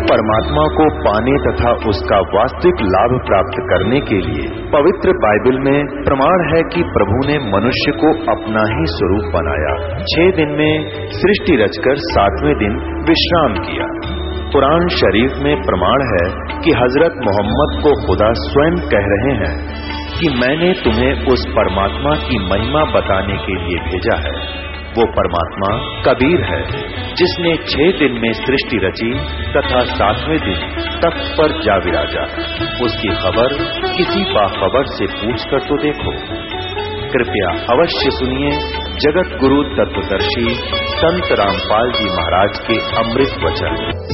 परमात्मा को पाने तथा उसका वास्तविक लाभ प्राप्त करने के लिए पवित्र बाइबल में प्रमाण है कि प्रभु ने मनुष्य को अपना ही स्वरूप बनाया। 6 दिन में सृष्टि रचकर 7वें दिन विश्राम किया। कुरान शरीफ में प्रमाण है कि हजरत मोहम्मद को खुदा स्वयं कह रहे हैं कि मैंने तुम्हें उस परमात्मा की महिमा बताने के लिए भेजा है। वो परमात्मा कबीर है जिसने 6 दिन में सृष्टि रची तथा 7वें दिन तख्त पर जा विराजा। उसकी खबर किसी बाखबर से पूछकर तो देखो। कृपया अवश्य सुनिए जगत गुरु तत्वदर्शी संत रामपाल जी महाराज के अमृत वचन।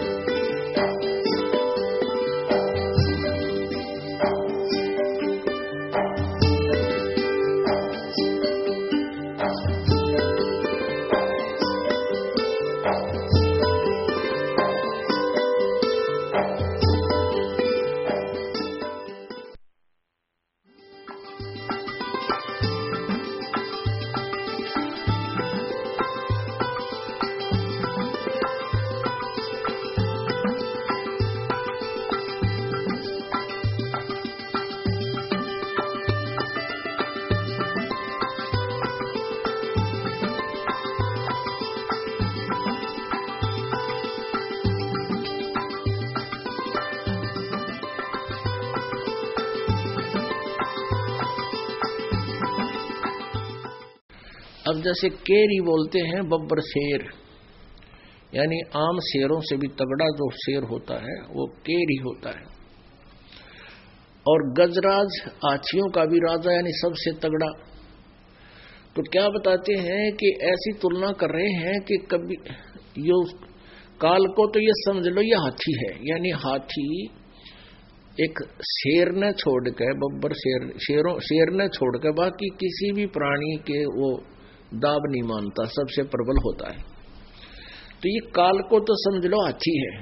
अब जैसे केरी बोलते हैं बब्बर शेर, यानी आम शेरों से भी तगड़ा जो शेर होता है वो केरी होता है। और गजराज आछियों का भी राजा यानी सबसे तगड़ा। तो क्या बताते हैं कि ऐसी तुलना कर रहे हैं कि कभी यो काल को तो ये समझ लो ये हाथी है, यानी हाथी एक शेर ने छोड़कर बब्बर शेर ने छोड़कर बाकी किसी भी प्राणी के वो दाब नहीं मानता, सबसे प्रबल होता है। तो ये काल को तो समझ लो हाथी है।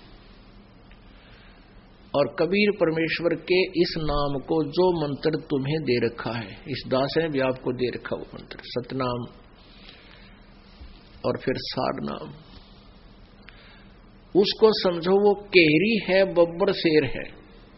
और कबीर परमेश्वर के इस नाम को जो मंत्र तुम्हें दे रखा है, इस दास ने भी आपको दे रखा वो मंत्र सतनाम और फिर सार नाम, उसको समझो वो केहरी है, बब्बर शेर है।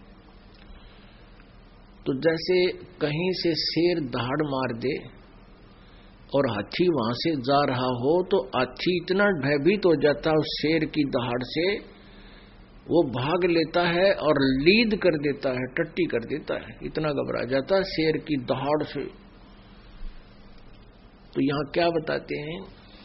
तो जैसे कहीं से शेर दहाड़ मार दे और हाथी वहां से जा रहा हो तो हाथी इतना भयभीत हो जाता है उस शेर की दहाड़ से, वो भाग लेता है और लीद कर देता है, टट्टी कर देता है, इतना घबरा जाता है शेर की दहाड़ से। तो यहां क्या बताते हैं,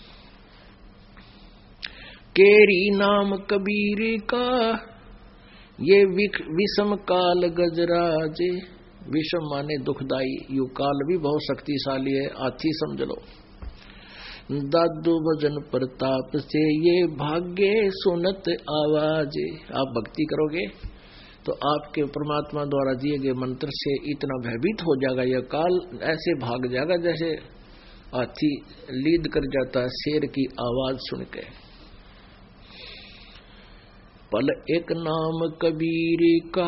केरी नाम कबीर का ये विषम काल गजराजे। विषम माने दुखदाई, यू काल भी बहुत शक्तिशाली है, हाथी समझ लो। दादू भजन प्रताप से ये भाग्य सुनत आवाज। आप भक्ति करोगे तो आपके परमात्मा द्वारा दिए गए मंत्र से इतना भयभीत हो जाएगा यह काल, ऐसे भाग जाएगा जैसे हाथी लीद कर जाता है शेर की आवाज सुन के। पल एक नाम कबीर का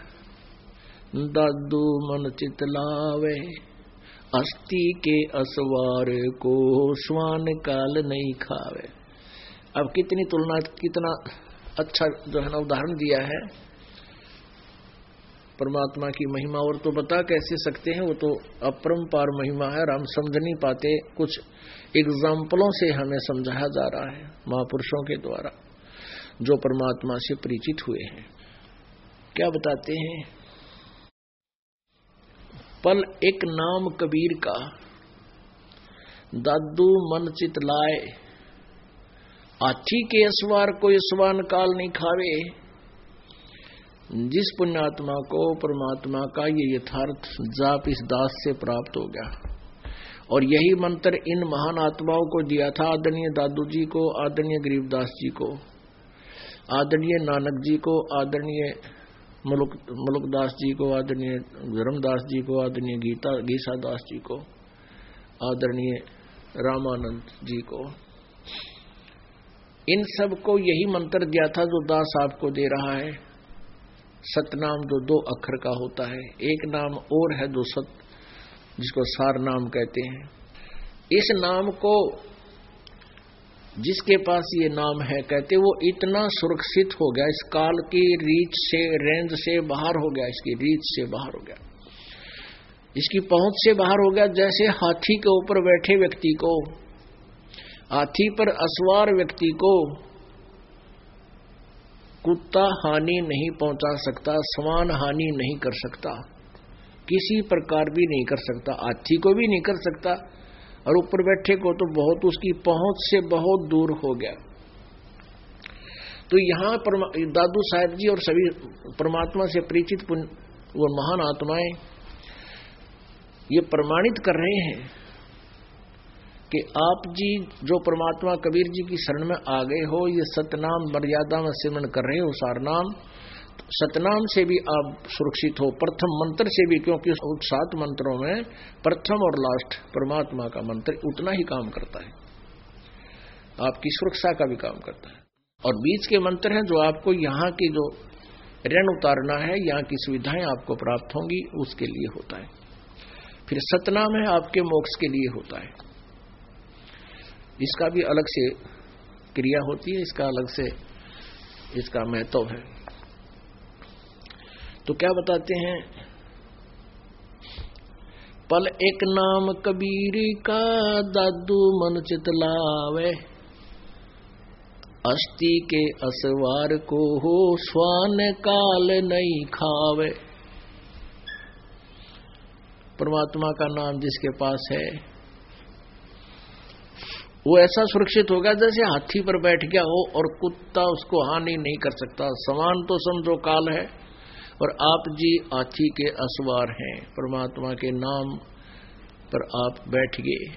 दादू मन चितलावे, अस्थि के असवार को श्वान काल नहीं खावे। अब कितनी तुलना, कितना अच्छा जो है ना उदाहरण दिया है परमात्मा की महिमा। और तो बता कैसे सकते हैं, वो तो अपरंपार महिमा है और हम समझ नहीं पाते। कुछ एग्जाम्पलों से हमें समझाया जा रहा है महापुरुषों के द्वारा जो परमात्मा से परिचित हुए हैं। क्या बताते हैं, पल एक नाम कबीर का दादू मन चित लाए, हाथी के असवार को स्वान काल नहीं खावे। जिस पुण्यात्मा को परमात्मा का ये यथार्थ जाप इस दास से प्राप्त हो गया, और यही मंत्र इन महान आत्माओं को दिया था, आदरणीय दादू जी को, आदरणीय गरीबदास जी को, आदरणीय नानक जी को, आदरणीय मुलुकदास जी को, आदरणीय धर्मदास जी को, आदरणीय गीसा दास जी को, आदरणीय रामानंद जी को, इन सब को यही मंत्र दिया था जो दास आपको दे रहा है। सतनाम जो 2 अक्षर का होता है, एक नाम और है जो सत, जिसको सार नाम कहते हैं। इस नाम को जिसके पास ये नाम है, कहते वो इतना सुरक्षित हो गया, इस काल की रीच से, रेंज से बाहर हो गया, इसकी रीच से बाहर हो गया, इसकी पहुंच से बाहर हो गया। जैसे हाथी के ऊपर बैठे व्यक्ति को, हाथी पर असवार व्यक्ति को कुत्ता हानि नहीं पहुंचा सकता, समान हानि नहीं कर सकता, किसी प्रकार भी नहीं कर सकता, हाथी को भी नहीं कर सकता, और ऊपर बैठे को तो बहुत, उसकी पहुंच से बहुत दूर हो गया। तो यहां दादू साहब जी और सभी परमात्मा से परिचित वो महान आत्माएं ये प्रमाणित कर रहे हैं कि आप जी जो परमात्मा कबीर जी की शरण में आ गए हो, ये सतनाम मर्यादा में सिमरन कर रहे हो, सारनाम, सतनाम से भी आप सुरक्षित हो, प्रथम मंत्र से भी, क्योंकि 7 मंत्रों में प्रथम और लास्ट परमात्मा का मंत्र उतना ही काम करता है, आपकी सुरक्षा का भी काम करता है। और बीच के मंत्र हैं जो आपको यहाँ की जो ऋण उतारना है, यहाँ की सुविधाएं आपको प्राप्त होंगी, उसके लिए होता है। फिर सतनाम है आपके मोक्ष के लिए होता है, इसका भी अलग से क्रिया होती है, इसका अलग से इसका महत्व है। तो क्या बताते हैं, पल एक नाम कबीर का दादू मन चित लावे, अस्थि के असवार को हो स्वान काल नहीं खावे। परमात्मा का नाम जिसके पास है वो ऐसा सुरक्षित होगा जैसे हाथी पर बैठ गया हो और कुत्ता उसको हानि नहीं कर सकता। समान तो समझो काल है, और आप जी हाथी के असवार हैं, परमात्मा के नाम पर आप बैठ गए।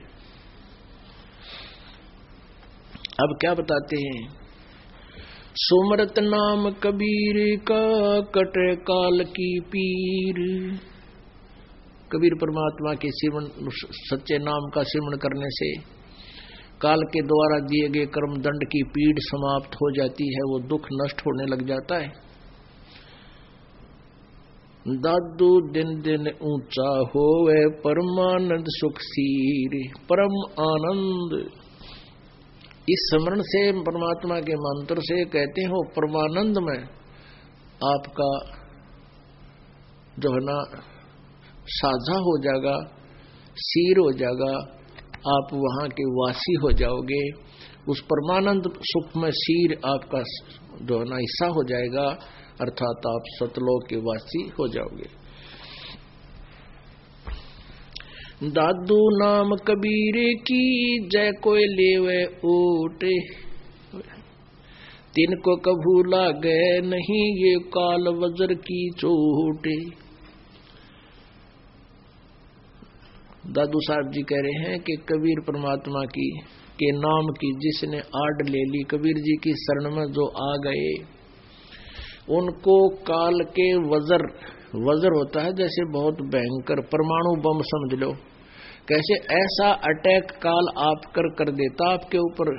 अब क्या बताते हैं, सुमरत नाम कबीर का कटे काल की पीर। कबीर परमात्मा के सिमरन, सच्चे नाम का सिमरन करने से काल के द्वारा दिए गए कर्म दंड की पीड़ समाप्त हो जाती है, वो दुख नष्ट होने लग जाता है। दादू दिन दिन ऊंचा होवे परमानंद सुख सीर, परम आनंद। इस स्मरण से, परमात्मा के मंत्र से कहते हो परमानंद में आपका जो है ना साझा हो जाएगा, सीर हो जाएगा, आप वहां के वासी हो जाओगे। उस परमानंद सुख में सीर आपका जो है ना हिस्सा हो जाएगा, अर्थात आप सतलोक के वासी हो जाओगे। दादू नाम कबीर की जय कोई लेवे ओटे, तिनको कभू लागे नहीं ये काल वज्र की चोटे। दादू साहब जी कह रहे हैं कि कबीर परमात्मा की के नाम की जिसने आड़ ले ली, कबीर जी की शरण में जो आ गए, उनको काल के वज्र होता है जैसे बहुत भयंकर परमाणु बम समझ लो, कैसे ऐसा अटैक काल आप कर देता आपके ऊपर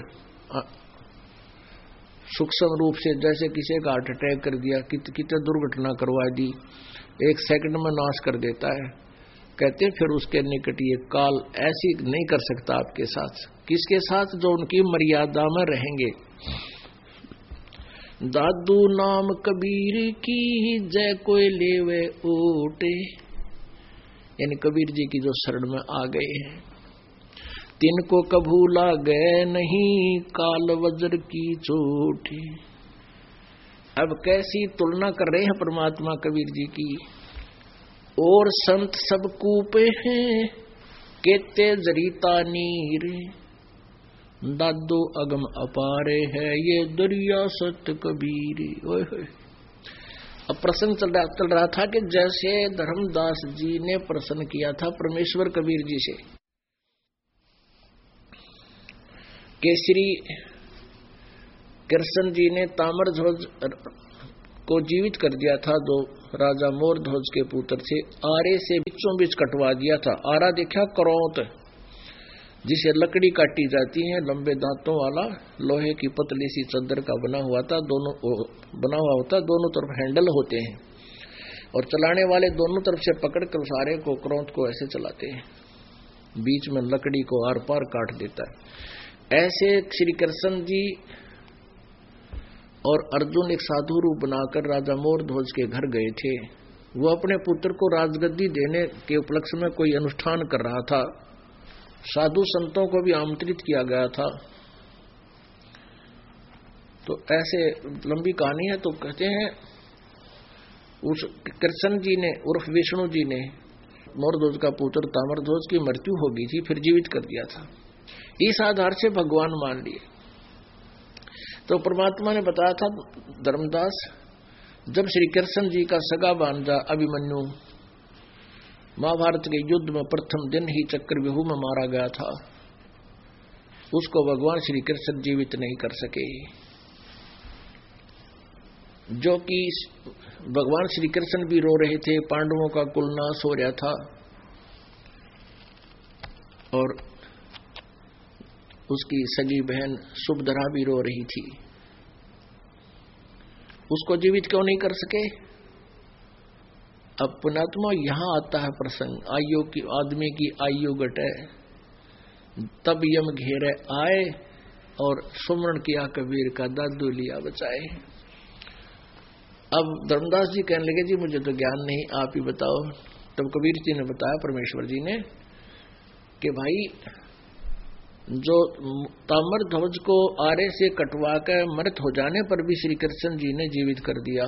सूक्ष्म रूप से, जैसे किसी का हार्ट अटैक कर दिया, कितने दुर्घटना करवा दी, 1 सेकंड में नाश कर देता है। कहते फिर उसके निकट ये काल ऐसी नहीं कर सकता आपके साथ। किसके साथ? जो उनकी मर्यादा में रहेंगे। दादू नाम कबीर की जय कोई लेवे ओटे, यानी कबीर जी की जो शरण में आ गए हैं, तिनको कभू लागे नहीं काल वज्र की चोटी। अब कैसी तुलना कर रहे हैं परमात्मा कबीर जी की। और संत सब कूपे हैं केते जरीता नीर, दादो अगम अपारे है ये दरिया सत्य कबीर। ओए होए, अब प्रसंग चल रहा था कि जैसे धर्मदास जी ने प्रसन्न किया था परमेश्वर कबीर जी से, केसरी कृष्ण जी ने ताम्रध्वज को जीवित कर दिया था, जो राजा मोरध्वज के पुत्र थे, आरे से बीचों बीच कटवा दिया था। आरा देखा करौत, जिसे लकड़ी काटी जाती है, लंबे दांतों वाला लोहे की पतली सी चादर का बना हुआ था, बना हुआ होता, दोनों तरफ हैंडल होते हैं और चलाने वाले दोनों तरफ से पकड़ कर सारे को करौत को ऐसे चलाते हैं, बीच में लकड़ी को आर पार काट देता है। ऐसे श्री कृष्ण जी और अर्जुन एक साधु रूप बनाकर राजा मोरध्वज के घर गए थे। वो अपने पुत्र को राजगद्दी देने के उपलक्ष्य में कोई अनुष्ठान कर रहा था। साधु संतों को भी आमंत्रित किया गया था। तो ऐसे लंबी कहानी है। तो कहते हैं उस कृष्ण जी ने उर्फ विष्णु जी ने मोरध्वज का पुत्र ताम्रध्वज की मृत्यु हो गई थी, फिर जीवित कर दिया था। इस आधार से भगवान मान लिए। तो परमात्मा ने बताया था धर्मदास, जब श्री कृष्ण जी का सगा भांजा अभिमन्यु महाभारत के युद्ध में प्रथम दिन ही चक्रव्यूह में मारा गया था, उसको भगवान श्री कृष्ण जीवित नहीं कर सके। जो कि भगवान श्री कृष्ण भी रो रहे थे, पांडवों का कुल नाश हो रहा था और उसकी सगी बहन सुभद्रा भी रो रही थी। उसको जीवित क्यों नहीं कर सके? अब पुणात्मा यहां आता है प्रसंग, आयु की आदमी की आयु घटे तब यम घेरे आए और सुमरण किया कबीर का दादू लिया बचाए। अब धर्मदास जी कहने लगे जी मुझे तो ज्ञान नहीं, आप ही बताओ। तब कबीर जी ने बताया परमेश्वर जी ने कि भाई जो ताम्रध्वज को आरे से कटवा कर मृत हो जाने पर भी श्री कृष्ण जी ने जीवित कर दिया,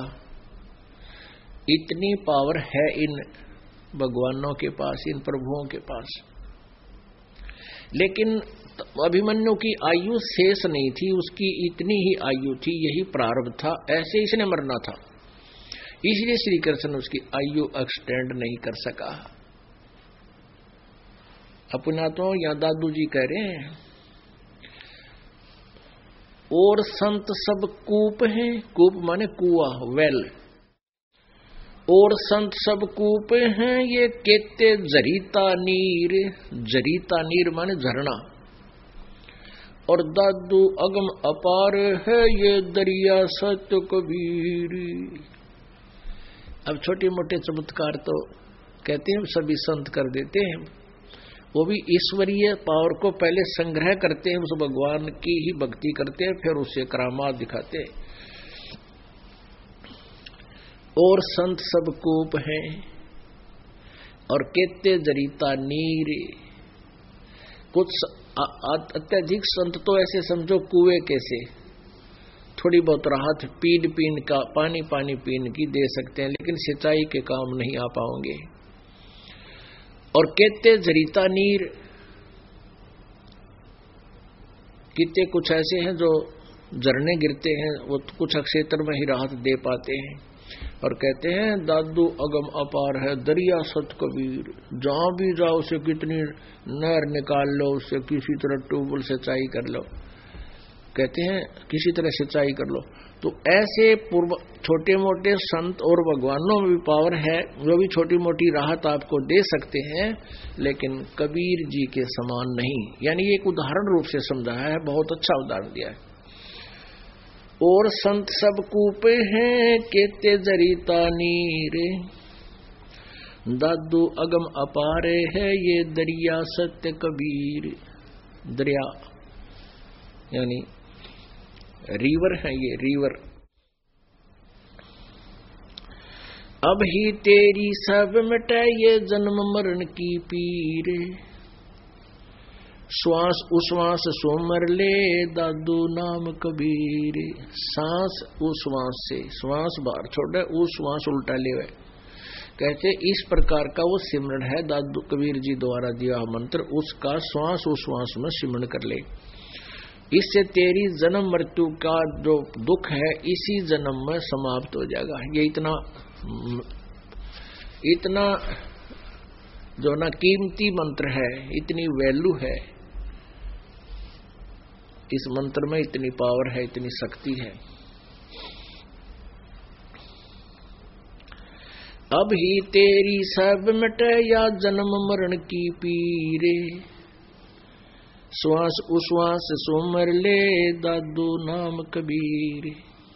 इतनी पावर है इन भगवानों के पास, इन प्रभुओं के पास। लेकिन अभिमन्यु की आयु शेष नहीं थी, उसकी इतनी ही आयु थी, यही प्रारब्ध था, ऐसे इसने मरना था। इसलिए श्री कृष्ण उसकी आयु एक्सटेंड नहीं कर सका। अपना तो यहां दादू जी कह रहे हैं, और संत सब कूप हैं, कूप माने कुआ, वेल। और संत सब कूप हैं, ये केते जरीता नीर, जरीता नीर माने झरना। और दादू अगम अपार है, ये दरिया सत्य कबीर। अब छोटे मोटे चमत्कार तो कहते हैं सभी संत कर देते हैं, वो भी ईश्वरीय पावर को पहले संग्रह करते हैं, उस भगवान की ही भक्ति करते हैं, फिर उसे करामात दिखाते हैं। और संत सब कूप हैं और केते जरीता नीर। कुछ अत्यधिक संत तो ऐसे समझो कुएं कैसे, थोड़ी बहुत राहत पीन का पानी पीन की दे सकते हैं, लेकिन सिंचाई के काम नहीं आ पाओगे। और केते जरीता नीर, कितने कुछ ऐसे हैं जो झरने गिरते हैं, वो कुछ क्षेत्र में ही राहत दे पाते हैं। और कहते हैं दादू अगम अपार है, दरिया सत कबीर। जहां भी जाओ उसे कितनी नहर निकाल लो, उससे किसी तरह ट्यूबवेल सिंचाई कर लो, कहते हैं किसी तरह सिंचाई कर लो। तो ऐसे पूर्व छोटे मोटे संत और भगवानों में भी पावर है, जो भी छोटी मोटी राहत आपको दे सकते हैं, लेकिन कबीर जी के समान नहीं। यानी एक उदाहरण रूप से समझाया है, बहुत अच्छा उदाहरण दिया है। और संत सब कूपे हैं, केते जरीता नीरे, दादू अगम अपारे है, ये दरिया सत्य कबीर। दरिया यानी रिवर है, ये रिवर। अब ही तेरी सब मिटे, ये जन्म मरण की पीर। श्वास उश्वास सोमर ले, दादू नाम कबीर। सांस उश्वास से, श्वास बाहर छोड़े, उश्वास उल्टा ले। कहते इस प्रकार का वो सिमरन है दादू कबीर जी द्वारा दिया मंत्र, उसका श्वास उश्वास में सिमरन कर ले। इससे तेरी जन्म मृत्यु का जो दुख है इसी जन्म में समाप्त हो जाएगा। ये इतना जो ना कीमती मंत्र है, इतनी वैल्यू है इस मंत्र में, इतनी पावर है, इतनी शक्ति है। अब ही तेरी सब मिटे, या जन्म मरण की पीरे। श्वास उश्वास सुमर ले, दादू नाम कबीर।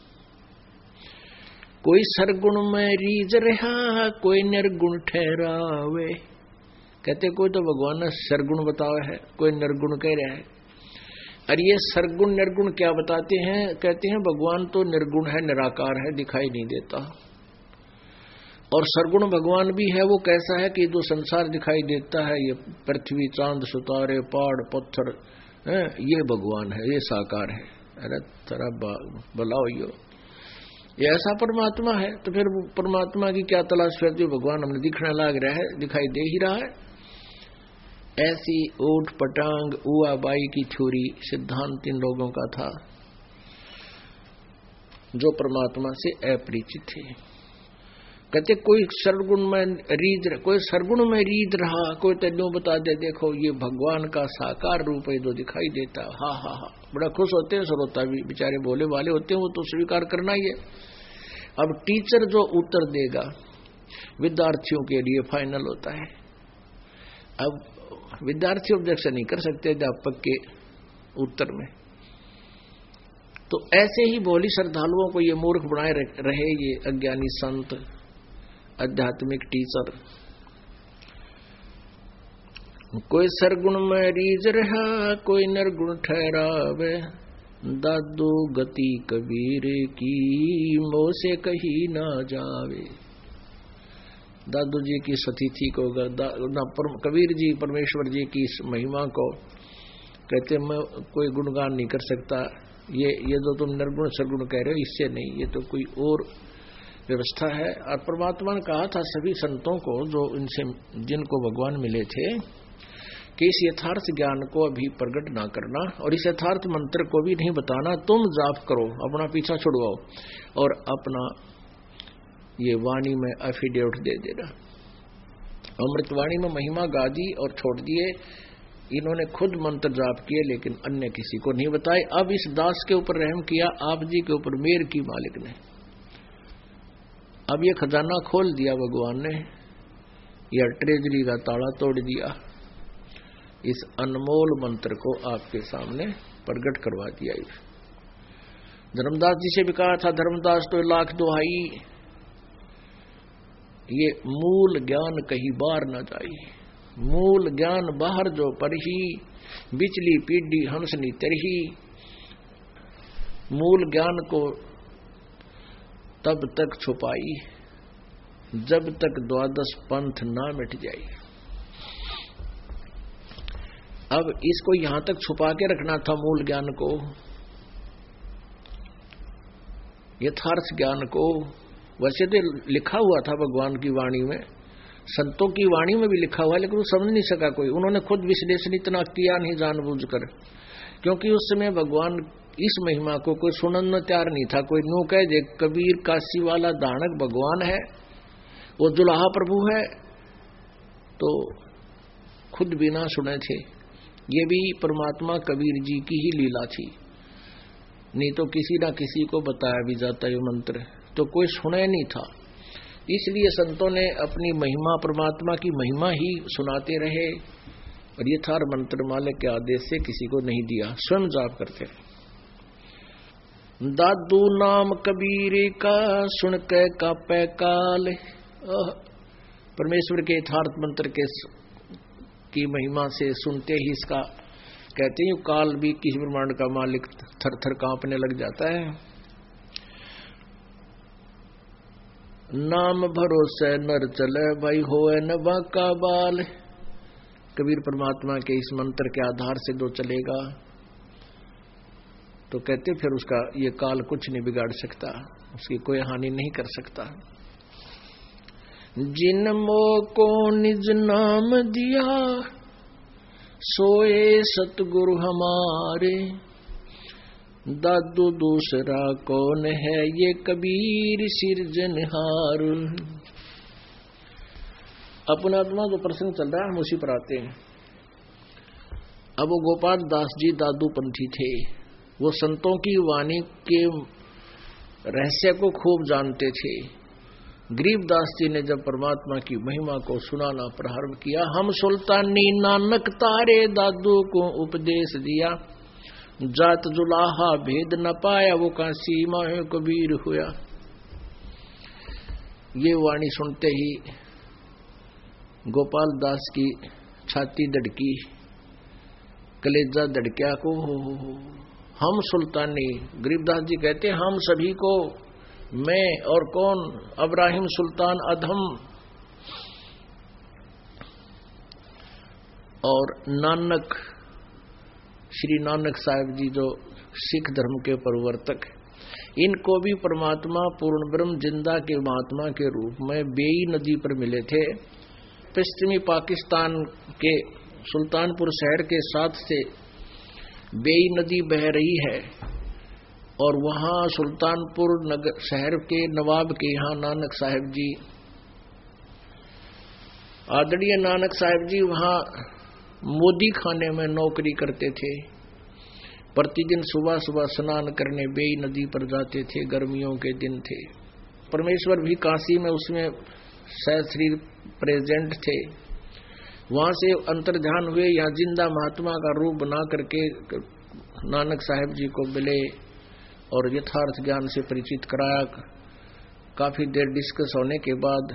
कोई सरगुण में रीझ रहा, कोई निर्गुण ठहरावे। कहते कोई तो भगवान ने सरगुण बताया है, कोई निर्गुण कह रहा है। और ये सरगुण निर्गुण क्या बताते हैं? कहते हैं भगवान तो निर्गुण है, निराकार है, दिखाई नहीं देता। और सरगुण भगवान भी है, वो कैसा है कि जो संसार दिखाई देता है, ये पृथ्वी, चांद, सितारे, पहाड़, पत्थर, ये भगवान है, ये साकार है। अरे तेरा भला हो, ये ऐसा परमात्मा है। तो फिर परमात्मा की क्या तलाश करती हो? भगवान हमने दिखने लग रहा है, दिखाई दे ही रहा है। ऐसी ऊट पटांग उआ बाई की छोरी सिद्धांत इन लोगों का था जो परमात्मा से अपरिचित थे। कहते कोई सरगुण में रीत रहा, कोई तेनों बता दे देखो ये भगवान का साकार रूप है जो दिखाई देता। हा हा हा, बड़ा खुश होते हैं श्रोता भी, बेचारे बोले वाले होते हैं, वो तो स्वीकार करना ही है। अब टीचर जो उत्तर देगा विद्यार्थियों के लिए फाइनल होता है। अब विद्यार्थी ऑब्जेक्शन नहीं कर सकते अध्यापक के उत्तर में। तो ऐसे ही भोली श्रद्धालुओं को ये मूर्ख बनाए रहे ये अज्ञानी संत, आध्यात्मिक टीचर। कोई सरगुण में रीझ रहा, कोई निर्गुण ठहरावे, दादू गति कबीर की मोह से कहीं ना जावे। दादू जी की सतीथि को कबीर जी परमेश्वर जी की महिमा को कहते मैं कोई गुणगान नहीं कर सकता, ये जो तुम निर्गुण सरगुण कह रहे हो इससे नहीं, ये तो कोई और व्यवस्था है। और परमात्मा ने कहा था सभी संतों को जो इनसे जिनको भगवान मिले थे कि इस यथार्थ ज्ञान को अभी प्रकट ना करना और इस यथार्थ मंत्र को भी नहीं बताना, तुम जाप करो, अपना पीछा छुड़वाओ और अपना ये वाणी में एफिडेविट दे देना। अमृतवाणी में महिमा गा दी और छोड़ दिए। इन्होंने खुद मंत्र जाप किए लेकिन अन्य किसी को नहीं बताए। अब इस दास के ऊपर रहम किया, आप जी के ऊपर मेर की मालिक ने। अब ये खजाना खोल दिया भगवान ने, यह ट्रेजरी का ताला तोड़ दिया, इस अनमोल मंत्र को आपके सामने प्रकट करवा दिया। धर्मदास जी से भी कहा था, धर्मदास तो लाख दुहाई, ये मूल ज्ञान कहीं बाहर न जाई, मूल ज्ञान बाहर जो परही, बिचली पीढ़ी हंसनी तरही। मूल ज्ञान को तब तक छुपाई जब तक द्वादश पंथ ना मिट जाए। अब इसको यहां तक छुपा के रखना था मूल ज्ञान को, यथार्थ ज्ञान को। वैसे तो लिखा हुआ था भगवान की वाणी में, संतों की वाणी में भी लिखा हुआ, लेकिन वो समझ नहीं सका कोई। उन्होंने खुद विश्लेषण इतना किया नहीं जानबूझकर, क्योंकि उस समय भगवान इस महिमा को कोई सुनने तैयार नहीं था। कोई न्यू कह दे कबीर काशी वाला दानक भगवान है, वो दुल्हा प्रभु है, तो खुद बिना सुने थे। ये भी परमात्मा कबीर जी की ही लीला थी, नहीं तो किसी ना किसी को बताया भी जाता ये मंत्र, तो कोई सुने नहीं था। इसलिए संतों ने अपनी महिमा, परमात्मा की महिमा ही सुनाते रहे और यथार्थ मंत्र मालिक के आदेश से किसी को नहीं दिया, स्वयं जाप करते। दादू नाम कबीर का सुन के कापे काल, परमेश्वर के यथार्थ मंत्र के की महिमा से सुनते ही इसका कहते हैं काल भी किसी ब्रह्मांड का मालिक थर थर कांपने लग जाता है। नाम भरोसे नर चले भाई होए न बाका बाल, कबीर परमात्मा के इस मंत्र के आधार से जो चलेगा तो कहते फिर उसका ये काल कुछ नहीं बिगाड़ सकता, उसकी कोई हानि नहीं कर सकता। जिन मोह को निज नाम दिया सोए सतगुरु हमारे, दादू दूसरा कौन है ये कबीर सिरजनहार। अपना जो प्रसंग चल रहा है हम उसी पर आते हैं। अब वो गोपाल दास जी दादू पंथी थे, वो संतों की वाणी के रहस्य को खूब जानते थे। गरीबदास जी ने जब परमात्मा की महिमा को सुनाना प्रारंभ किया, हम सुल्तानी नानक तारे दादू को उपदेश दिया, जात जुलाहा भेद न पाया वो का सीमा है कबीर हुआ। ये वाणी सुनते ही गोपाल दास की छाती धड़की कलेजा धड़किया को हम सुल्तानी। गरीबदास जी कहते हम सभी को, मैं और कौन, इब्राहिम सुल्तान अधम और नानक, श्री नानक साहिब जी जो सिख धर्म के प्रवर्तक, इनको भी परमात्मा पूर्ण ब्रह्म जिंदा के महात्मा के रूप में बेई नदी पर मिले थे। पश्चिमी पाकिस्तान के सुल्तानपुर शहर के साथ से बेई नदी बह रही है और वहां सुल्तानपुर नगर शहर के नवाब के यहाँ नानक साहिब जी, आदरणीय नानक साहिब जी वहां मोदी खाने में नौकरी करते थे। प्रतिदिन सुबह सुबह स्नान करने बेई नदी पर जाते थे, गर्मियों के दिन थे। परमेश्वर भी काशी में उसमें सहस्रीर प्रेजेंट थे। वहां से अंतर्ध्यान हुए, यहाँ जिंदा महात्मा का रूप बना करके नानक साहिब जी को मिले और यथार्थ ज्ञान से परिचित कराया। काफी देर डिस्कस होने के बाद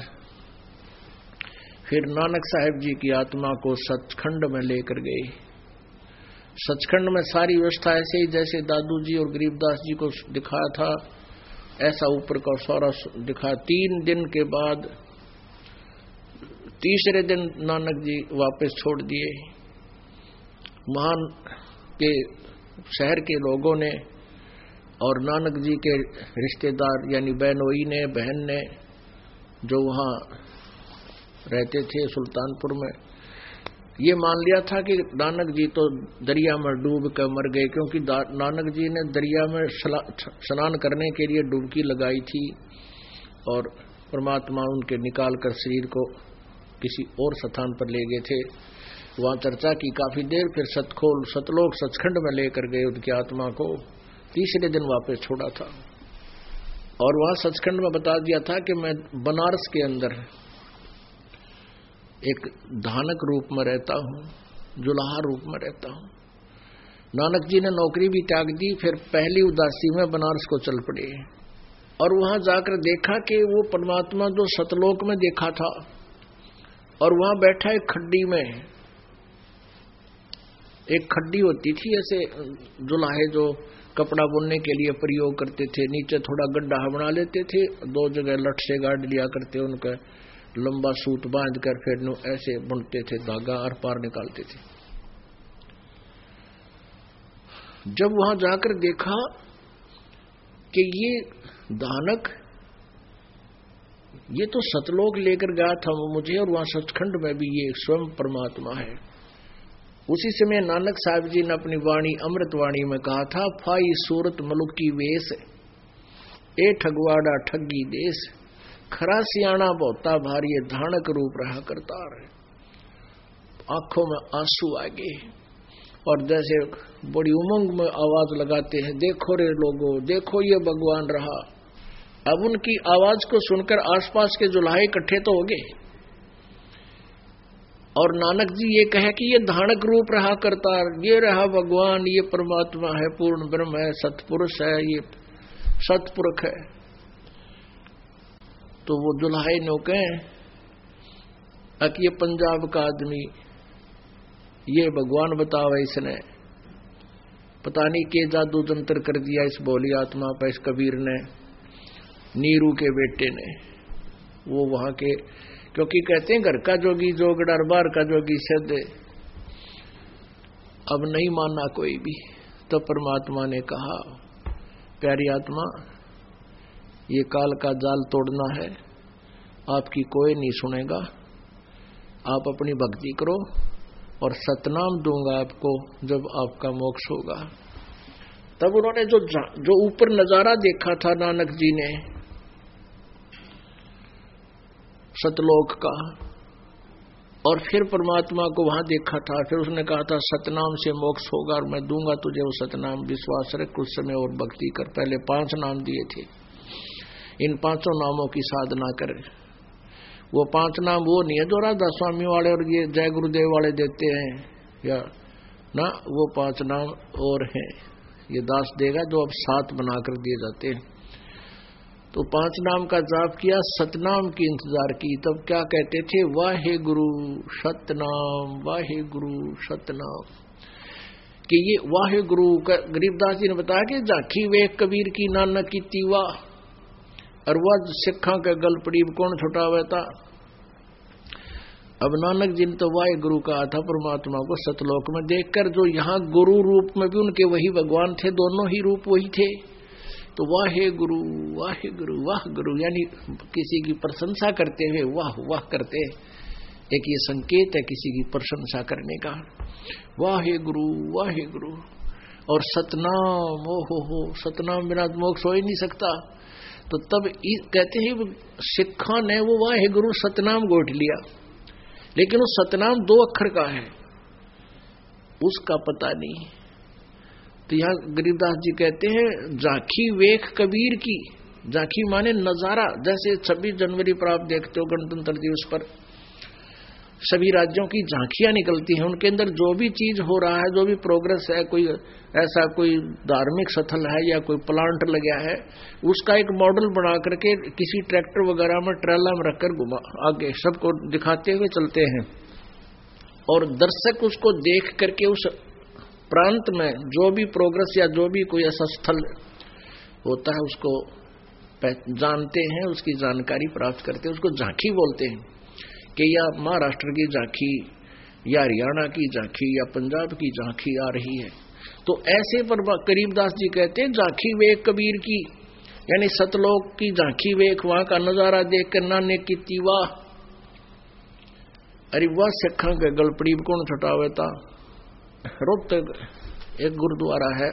फिर नानक साहिब जी की आत्मा को सचखंड में लेकर गए। सचखंड में सारी व्यवस्था ऐसे ही जैसे दादू जी और गरीबदास जी को दिखाया था, ऐसा ऊपर का सारा दिखाया। 3 दिन के बाद तीसरे दिन नानक जी वापस छोड़ दिए। महान के शहर के लोगों ने और नानक जी के रिश्तेदार यानी बहनोई ने, बहन ने, जो वहां रहते थे सुल्तानपुर में, ये मान लिया था कि नानक जी तो दरिया में डूब कर मर गए, क्योंकि नानक जी ने दरिया में स्नान करने के लिए डुबकी लगाई थी और परमात्मा उनके निकाल कर शरीर को किसी और स्थान पर ले गए थे। वहां चर्चा की काफी देर, फिर सतलोक सचखंड में लेकर गए उनकी आत्मा को। तीसरे दिन वापस छोड़ा था और वहां सचखंड में बता दिया था कि मैं बनारस के अंदर एक धानक रूप में रहता हूं, जुलाहा रूप में रहता हूं। नानक जी ने नौकरी भी त्याग दी, फिर पहली उदासी में बनारस को चल पड़े और वहां जाकर देखा कि वो परमात्मा जो सतलोक में देखा था और वहां बैठा एक खड्डी में, एक खड्डी होती थी ऐसे जुलाहे जो कपड़ा बुनने के लिए प्रयोग करते थे, नीचे थोड़ा गड्ढा बना लेते थे, 2 जगह लठ से गाड़ लिया करते, उनका लंबा सूत बांध कर फिर ऐसे बुनते थे, धागा और पार निकालते थे। जब वहां जाकर देखा कि ये धानक, ये तो सतलोक लेकर गया था मुझे और वहां सचखंड में भी ये स्वयं परमात्मा है। उसी समय नानक साहिब जी ने अपनी वाणी अमृत वाणी में कहा था, फाई सूरत मलुक की वेश, ए ठगवाड़ा ठगी देश, खरा सियाणा बहुता भारी धानक रूप रहा करता है। आंखों में आंसू आ गए और जैसे बड़ी उमंग में आवाज लगाते हैं, देखो रे लोगों, देखो ये भगवान रहा। अब उनकी आवाज को सुनकर आसपास के जुलाहे इकट्ठे तो हो गए और नानक जी ये कहे कि ये धानक रूप रहा करता, ये रहा भगवान, ये परमात्मा है, पूर्ण ब्रह्म है, सतपुरुष है, ये सतपुरख है। तो वो दुल्हाई नो कहें कि ये पंजाब का आदमी, ये भगवान बतावा, इसने पता नहीं के जादू तंत्र कर दिया इस भोली आत्मा पर, इस कबीर ने, नीरू के बेटे ने। वो वहां के, क्योंकि कहते हैं घर का जोगी जोगड़ा, बार का जोगी सद। अब नहीं माना कोई भी, तो परमात्मा ने कहा, प्यारी आत्मा, ये काल का जाल तोड़ना है, आपकी कोई नहीं सुनेगा, आप अपनी भक्ति करो और सतनाम दूंगा आपको जब आपका मोक्ष होगा। तब उन्होंने जो ऊपर नजारा देखा था नानक जी ने सतलोक का, और फिर परमात्मा को वहां देखा था, फिर उसने कहा था सतनाम से मोक्ष होगा और मैं दूंगा तुझे वो सतनाम, विश्वास रख, कुछ समय और भक्ति कर। पहले 5 नाम दिए थे, इन 5 नामों की साधना कर। वो 5 नाम वो नहीं है जो राधा स्वामी वाले और ये जय गुरुदेव वाले देते हैं या ना, वो 5 नाम और हैं, ये दास देगा जो अब 7 बनाकर दिए जाते हैं। तो 5 नाम का जाप किया, सतनाम की इंतजार की। तब क्या कहते थे, वाहे गुरु सतनाम, वाहे गुरु सतनाम। कि ये वाहे गुरु गरीबदास जी ने बताया कि झांकी वेख कबीर की नानक की तीवा और वह सिखा के गल पड़ीब कौन छुटावे था। अब नानक जी ने तो वाहे गुरु कहा था परमात्मा को सतलोक में देखकर, जो यहाँ गुरु रूप में भी उनके वही भगवान थे, दोनों ही रूप वही थे। तो वाहे गुरु वाह गुरु, यानी किसी की प्रशंसा करते हुए वाह वाह करते, एक ये संकेत है किसी की प्रशंसा करने का। वाहे गुरु। और सतनाम, ओ हो सतनाम बिना मोक्ष हो ही नहीं सकता। तो तब कहते हैं सिखा ने वो वाहे गुरु सतनाम गोट लिया, लेकिन वो सतनाम 2 अक्षर का है, उसका पता नहीं। तो यहाँ गरीबदास जी कहते हैं झांकी वेख कबीर की, झांकी माने नजारा। जैसे 26 जनवरी पर आप देखते हो गणतंत्र दिवस पर सभी राज्यों की झांकियां निकलती हैं, उनके अंदर जो भी चीज हो रहा है, जो भी प्रोग्रेस है, कोई ऐसा कोई धार्मिक स्थल है या कोई प्लांट लगा है, उसका एक मॉडल बना करके किसी ट्रैक्टर वगैरह में ट्रेला में रखकर घुमा आगे सबको दिखाते हुए चलते हैं। और दर्शक उसको देख करके उस प्रांत में जो भी प्रोग्रेस या जो भी कोई ऐसा स्थल होता है उसको जानते हैं, उसकी जानकारी प्राप्त करते हैं, उसको झांकी बोलते हैं। कि या महाराष्ट्र की झांकी या हरियाणा की झांकी या पंजाब की झांकी आ रही है। तो ऐसे पर गरीबदास जी कहते हैं झांकी वेख कबीर की, यानी सतलोक की झांकी वेख, वहां का नजारा देख कर नाने की तीवा। अरे वह सिखा के गलपड़ी कौन छुटावे था। रोहतक एक गुरुद्वारा है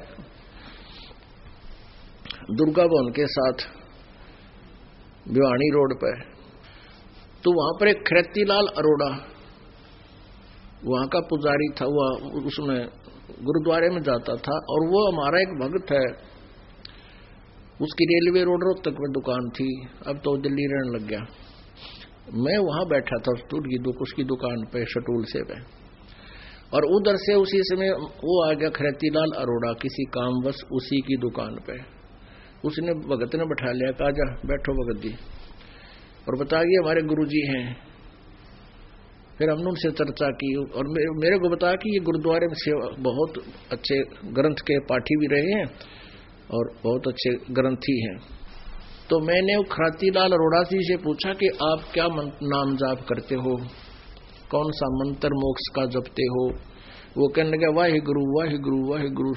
दुर्गा भवन के साथ भिवानी रोड पर, तो वहां पर एक खरेतीलाल अरोड़ा वहां का पुजारी था, वह उसमें गुरुद्वारे में जाता था। और वो हमारा एक भक्त है, उसकी रेलवे रोड रोहतक में दुकान थी, अब तो दिल्ली रहने लग गया। मैं वहां बैठा था उसकी दुकान पे शटूल से पे, और उधर से उसी समय वो आ गया खरेतीलाल अरोड़ा किसी कामवश उसी की दुकान पे। उसने भगत ने बैठा लिया, कहा जा बैठो भगत जी, और बता ये हमारे गुरुजी हैं। फिर हमने उनसे चर्चा की और मेरे को बताया कि ये गुरुद्वारे में सेवा बहुत अच्छे ग्रंथ के पाठी भी रहे हैं और बहुत अच्छे ग्रंथी हैं। तो मैंने खरातीलाल अरोड़ा जी से पूछा कि आप क्या नाम जाप करते हो, कौन सा मंत्र मोक्ष का जपते हो। वो कहने लगा वाहे गुरु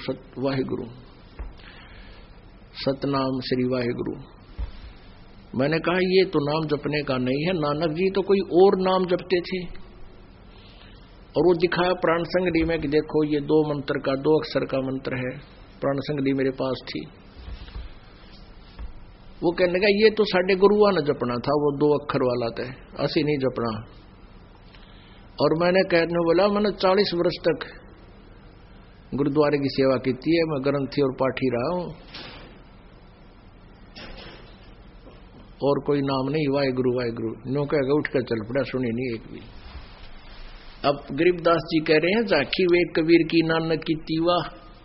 सतनाम श्री वाहे गुरु। मैंने कहा ये तो नाम जपने का नहीं है, नानक जी तो कोई और नाम जपते थे। और वो दिखाया प्राण संगली में कि देखो ये 2 मंत्र का 2 अक्षर का मंत्र है, प्राण संगली मेरे पास थी। वो कहने लगा ये तो साढ़े गुरुआ ने जपना था, वो 2 अक्षर वाला था, असी नहीं जपना। और मैंने कहने बोला मैंने 40 वर्ष तक गुरुद्वारे की सेवा की है, मैं ग्रंथी और पाठी रहा हूं, और कोई नाम नहीं, वाहे गुरु नो कहेगा उठ कर चल पड़ा, सुनी नहीं एक भी। अब गरीबदास जी कह रहे हैं झांकी वेख कबीर की नानक की तीवा,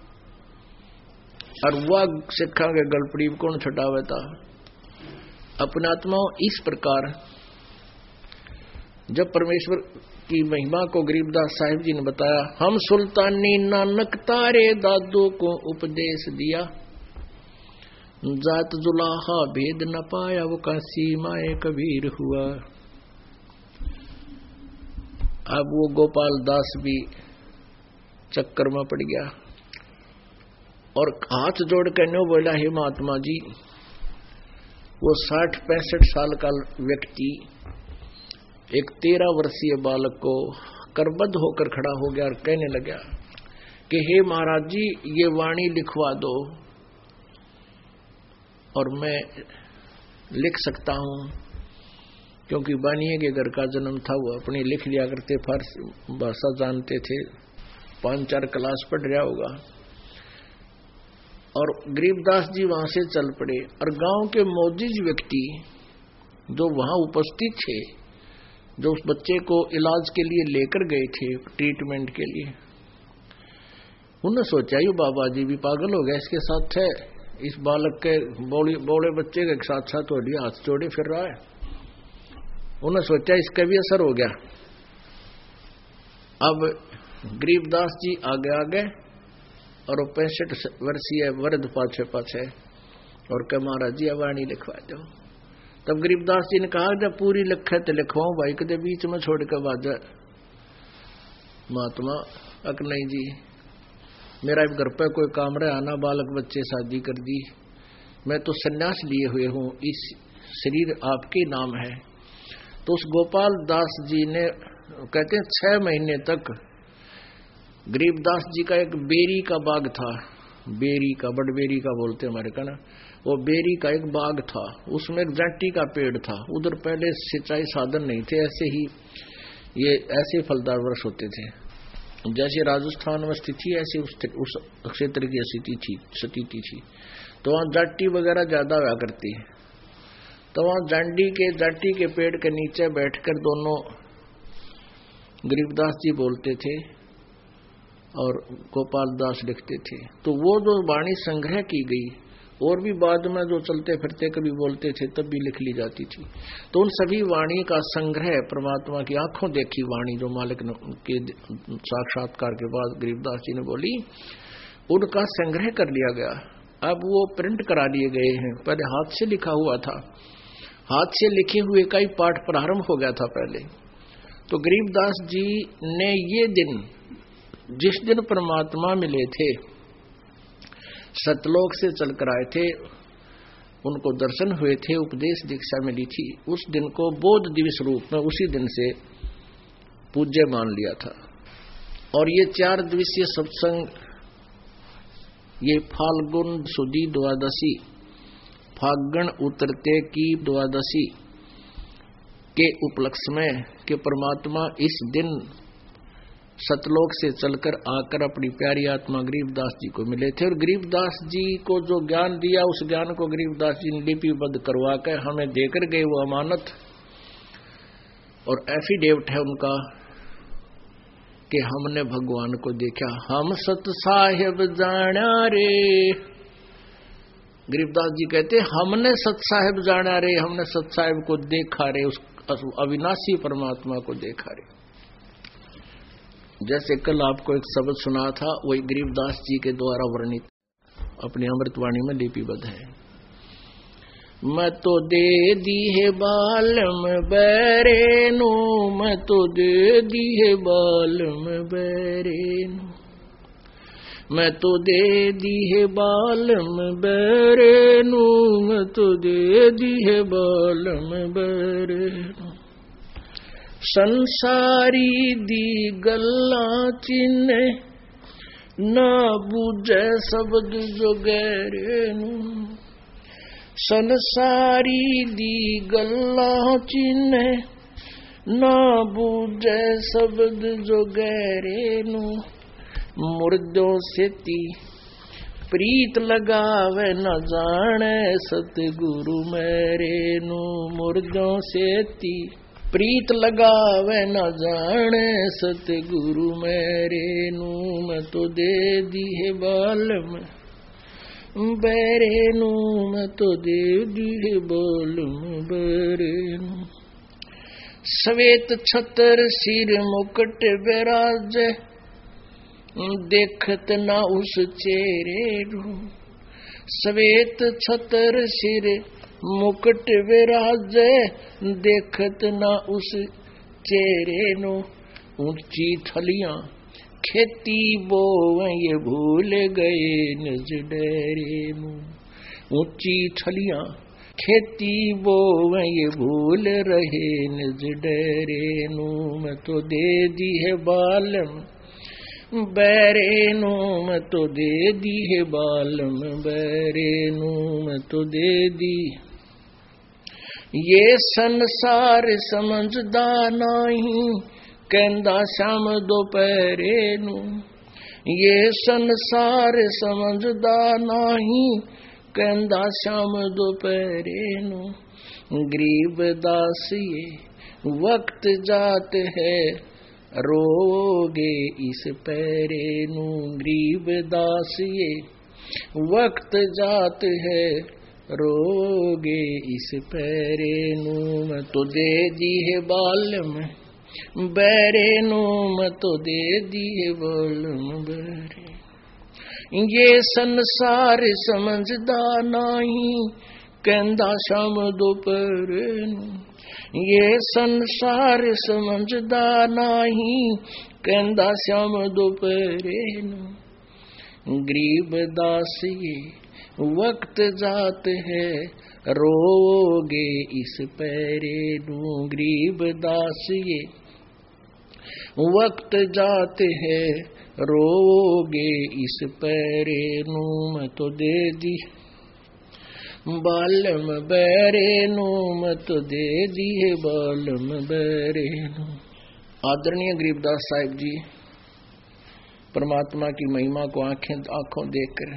और वह सिखा के गलपड़ी कौन छुटावे था। अपने आत्मा इस प्रकार जब परमेश्वर की महिमा को गरीबदास साहिब जी ने बताया, हम सुल्तानी नानक तारे दादू को उपदेश दिया, जात जुलाहा भेद न पाया वो का सीमाए कबीर हुआ। अब वो गोपाल दास भी चक्कर में पड़ गया और हाथ जोड़ कहने बोला, हे महात्मा जी, वो 60-65 साल का व्यक्ति एक 13 वर्षीय बालक को करबद्ध होकर खड़ा हो गया और कहने लगा कि हे महाराज जी ये वाणी लिखवा दो और मैं लिख सकता हूं, क्योंकि बानिए के घर का जन्म था, वो अपनी लिख लिया करते, फारसी भाषा जानते थे, 5-4 क्लास पढ़ रहा होगा। और गरीबदास जी वहां से चल पड़े और गांव के मोजिज व्यक्ति जो वहां उपस्थित थे, जो उस बच्चे को इलाज के लिए लेकर गए थे ट्रीटमेंट के लिए, उन्होंने सोचा ये बाबा जी भी पागल हो गए, इसके साथ है, इस बालक के बोले बच्चे के साथ साथ वो हाथ जोड़े फिर रहा है। उन्होंने सोचा इसका भी असर हो गया। अब गरीबदास जी आगे और 65 वर्षीय वृद्ध पाछे पाछे और कह महाराज जी वाणी लिखवा दो। तब गरीबदास जी ने कहा जब पूरी लिखे तो लिखवाऊं भाई, कदे बीच में छोड़ के बाद महात्मा अक नहीं जी, मेरा घर पे कोई काम रहा ना, बालक बच्चे शादी कर दी, मैं तो सन्यास लिए हुए हूं, इस शरीर आपके नाम है। तो उस गोपाल दास जी ने कहते हैं 6 महीने तक गरीबदास जी का एक बेरी का बाग था, बेरी का, बड़बेरी का बोलते हमारे का ना, वो बेरी का एक बाग था, उसमें एक जाटी का पेड़ था। उधर पहले सिंचाई साधन नहीं थे, ऐसे ही ये ऐसे फलदार वृक्ष होते थे। जैसे राजस्थान में स्थिति ऐसी उस क्षेत्र की स्थिति थी, तो वहां जाटी वगैरह ज्यादा हुआ करती है। तो वहां जाटी के पेड़ के नीचे बैठकर दोनों गरीबदास जी बोलते थे और गोपाल दास लिखते थे। तो वो जो वाणी संग्रह की गई, और भी बाद में जो चलते फिरते कभी बोलते थे तब भी लिख ली जाती थी। तो उन सभी वाणी का संग्रह, परमात्मा की आंखों देखी वाणी जो मालिक के साक्षात्कार के बाद गरीबदास जी ने बोली, उनका संग्रह कर लिया गया। अब वो प्रिंट करा लिए गए हैं। पहले हाथ से लिखा हुआ था, हाथ से लिखे हुए का ही पाठ प्रारंभ हो गया था पहले। तो गरीबदास जी ने ये दिन, जिस दिन परमात्मा मिले थे, सतलोक से चलकर आए थे, उनको दर्शन हुए थे, उपदेश दीक्षा मिली थी, उस दिन को बोध दिवस रूप में उसी दिन से पूज्य मान लिया था। और ये 4 दिवसीय सत्संग, ये फाल्गुन सुदी द्वादशी, फागण उतरते की द्वादशी के उपलक्ष्य में कि परमात्मा इस दिन सतलोक से चलकर आकर अपनी प्यारी आत्मा गरीबदास जी को मिले थे। और गरीबदास जी को जो ज्ञान दिया, उस ज्ञान को गरीबदास जी ने लिपिबद्ध करवा कर हमें देकर गए, वो अमानत और एफिडेविट है उनका कि हमने भगवान को देखा। हम सत साहेब जाना रे, गरीबदास जी कहते हमने सत साहेब जाना रे, हमने सत साहेब को देखा रे, उस अविनाशी परमात्मा को देखा रे। जैसे कल आपको एक शब्द सुना था, वही गरीबदास जी के द्वारा वर्णित अपनी अमृतवाणी में लिपिबद्ध है। मैं तो दे दी है बालम बैरेनु, मैं तो दे दी है बालम बैरेनु, मैं तो दे दी है बालम बैरेनु, मैं तो दे दी है बालम बैरेनु। संसारी दी गल्ला चिन्ह ना बूझे शब्द जो गैरेनु, संसारी दी गल्ला चिन्ह ना बूझे शब्द जो गैरेनु। मुर्दों से ती प्रीत लगावे न जाने सतगुरु मेरेनु, मुर्दों से ती प्रीत लगावे न जाने सतगुरु मेरेनु। मैं तो दे दी है बालम बैरेनु, मैं तो दे दी है बालम बैरेनु। श्वेत छतर सिर मुकुट विराजे, देखत ना उस चेहरे रू। श्वेत छतर सिर मुकुट विराजे, देखत ना उस चेहरे नो। ऊंची थलियां खेती बोवे ये भूल गए निज डेरे नु। ऊंची थलियां खेती बोवे ये भूल रहे निज डेरे नु। मैं तो दे दी है बालम बैरेनु, मैं तो दे दी है बालम बैरेनु, मैं तो दे दी। ये संसार समझदा नहीं, कहंदा शाम दोपहरे नू। ये संसार समझदा नहीं, कहंदा शाम दोपहरे नू। गरीब दास ये वक्त जात है, रोगे इस पैरे नू। गरीब दास ये वक्त जात है, रोगे इस पैरे नू। मैं तो दे दी है बालम बैरे नू, मैं तो दे दी है बालम बैरे। ये संसार समझदा नाही, कहंदा शाम दोपहर नूं। ये संसार समझदा नाही, कहंदा शाम दोपहर नूं। गरीब दास ये वक्त जात है, रोगे इस पैरे नूं। गरीब दास ये वक्त जात है, रोगे इस पैरे नूं। मैं तो दे दी बालम बैरे नूं, मैं तो दे दी है बालम बैरे नूं। आदरणीय गरीबदास साहिब जी परमात्मा की महिमा को आंखों देखकर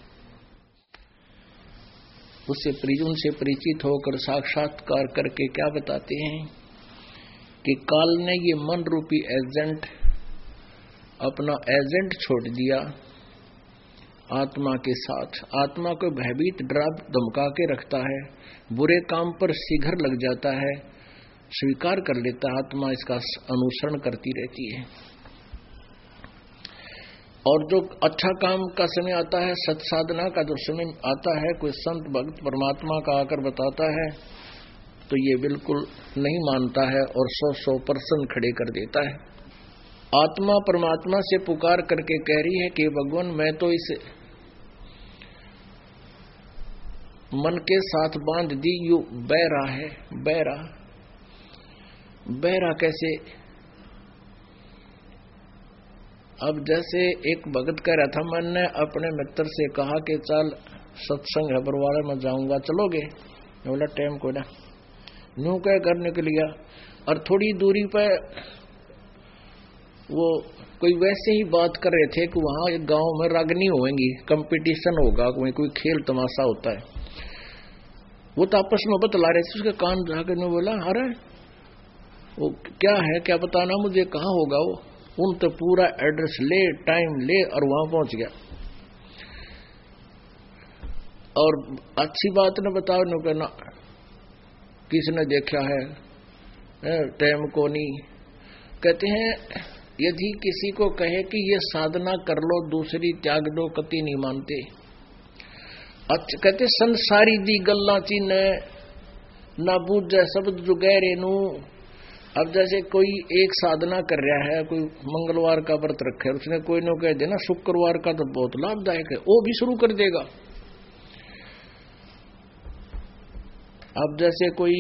उनसे परिचित होकर साक्षात्कार करके क्या बताते हैं कि काल ने ये मन रूपी एजेंट, अपना एजेंट छोड़ दिया आत्मा के साथ। आत्मा को भयभीत डरा धमका के रखता है, बुरे काम पर शीघ्र लग जाता है, स्वीकार कर लेता है, आत्मा इसका अनुसरण करती रहती है। और जो अच्छा काम का समय आता है, सत्साधना का जो समय आता है, कोई संत भक्त परमात्मा का आकर बताता है तो ये बिल्कुल नहीं मानता है और 100% खड़े कर देता है। आत्मा परमात्मा से पुकार करके कह रही है कि भगवान मैं तो इस मन के साथ बांध दी, यू बहरा है। बहरा कैसे? अब जैसे एक भगत कह रहा था, मैंने अपने मित्र से कहा कि चल सत्संग है बरवाड़े में जाऊंगा, चलोगे? बोला टाइम को ना, न्यू कह कर निकल गया। और थोड़ी दूरी पे वो कोई वैसे ही बात कर रहे थे कि वहां एक गांव में रागनी होंगी, कंपटीशन होगा, कोई खेल तमाशा होता है। वो तो आपस में बतला रहे थे, उसके कान जाकर ने बोला अरे वो क्या है, क्या बताना मुझे, कहाँ होगा वो? उन तो पूरा एड्रेस ले, टाइम ले और वहां पहुंच गया। और अच्छी बात न बताओ न कहना किसने देखा है, टाइम को नहीं। कहते हैं यदि किसी को कहे कि ये साधना कर लो, दूसरी त्याग दो, कति नहीं मानते। अच्छा कहते संसारी दी गल्ला चीने ना बूझे शब्द जुगैरे नू। अब जैसे कोई एक साधना कर रहा है, कोई मंगलवार का व्रत रखे, उसने कोई न कह देना शुक्रवार का तो बहुत लाभदायक है, वो भी शुरू कर देगा। अब जैसे कोई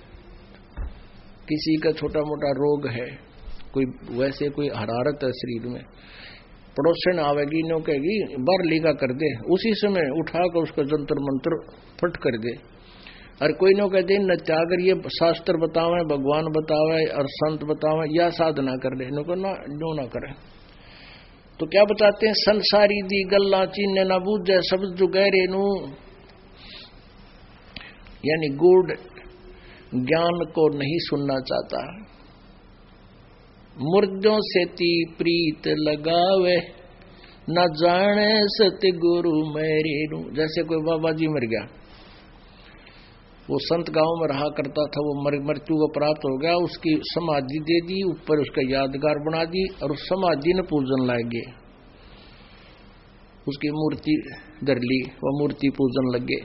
किसी का छोटा मोटा रोग है, कोई वैसे कोई हरारत है शरीर में, पड़ोसन आवेगी नो कहेगी बार लीगा कर दे, उसी समय उठाकर उसका जंतर मंत्र फट कर दे। और कोई नो कहते न त्यागर ये शास्त्र बतावे, भगवान बतावे और संत बतावे, या साधना कर ले, नो ना नो ना करे। तो क्या बताते हैं, संसारी दी गल्ला चीने ना बूझे शब्द जुगैरे नू, यानी गूढ़ ज्ञान को नहीं सुनना चाहता। मुर्दों से ती प्रीत लगावे, न जाने सतगुरु मेरे नू। जैसे कोई बाबा जी मर गया, वो संत गांव में रहा करता था, वो मृत्यु को प्राप्त हो गया, उसकी समाधि दे दी, ऊपर उसका यादगार बना दी और उस समाधि ने पूजन लागे, उसकी मूर्ति धर ली, वो मूर्ति पूजन लगे।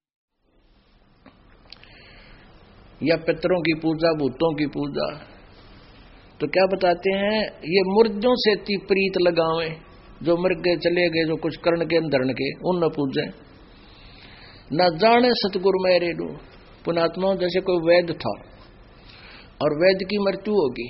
या पितरों की पूजा, भूतों की पूजा। तो क्या बताते हैं, ये मुर्दों से ती प्रीत लगावे, जो मर गए चले गए, जो कुछ कर्ण के धरण के, उन न पूजे। न जाने सतगुरु मेरे डू। पुणात्मा जैसे कोई वैद्य था और वैद्य की मृत्यु होगी,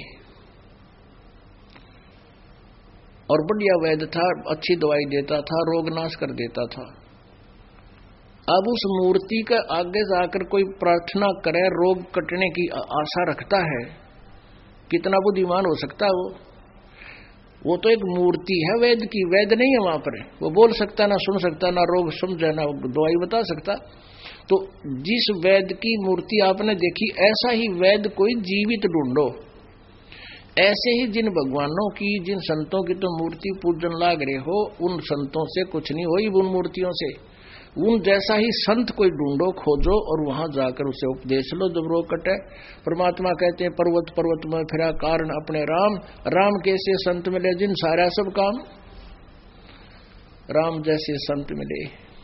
और बढ़िया वैद्य था, अच्छी दवाई देता था, रोग नाश कर देता था। अब उस मूर्ति का आगे जाकर कोई प्रार्थना करे, रोग कटने की आशा रखता है, कितना बुद्धिमान हो सकता है वो तो एक मूर्ति है वैद्य की, वैद्य नहीं है वहां पर, वो बोल सकता, ना सुन सकता, ना रोग समझे, ना दवाई बता सकता। तो जिस वैद्य की मूर्ति आपने देखी, ऐसा ही वैद्य कोई जीवित ढूंढो। ऐसे ही जिन भगवानों की, जिन संतों की तो मूर्ति पूजन लाग रहे हो, उन संतों से कुछ नहीं होई, उन मूर्तियों से। उन जैसा ही संत कोई ढूंढो, खोजो और वहां जाकर उसे उपदेश लो जब रोग कटे। परमात्मा कहते हैं पर्वत पर्वत में फिरा कारण अपने राम, राम कैसे संत मिले जिन सारा सब काम। राम जैसे संत मिले।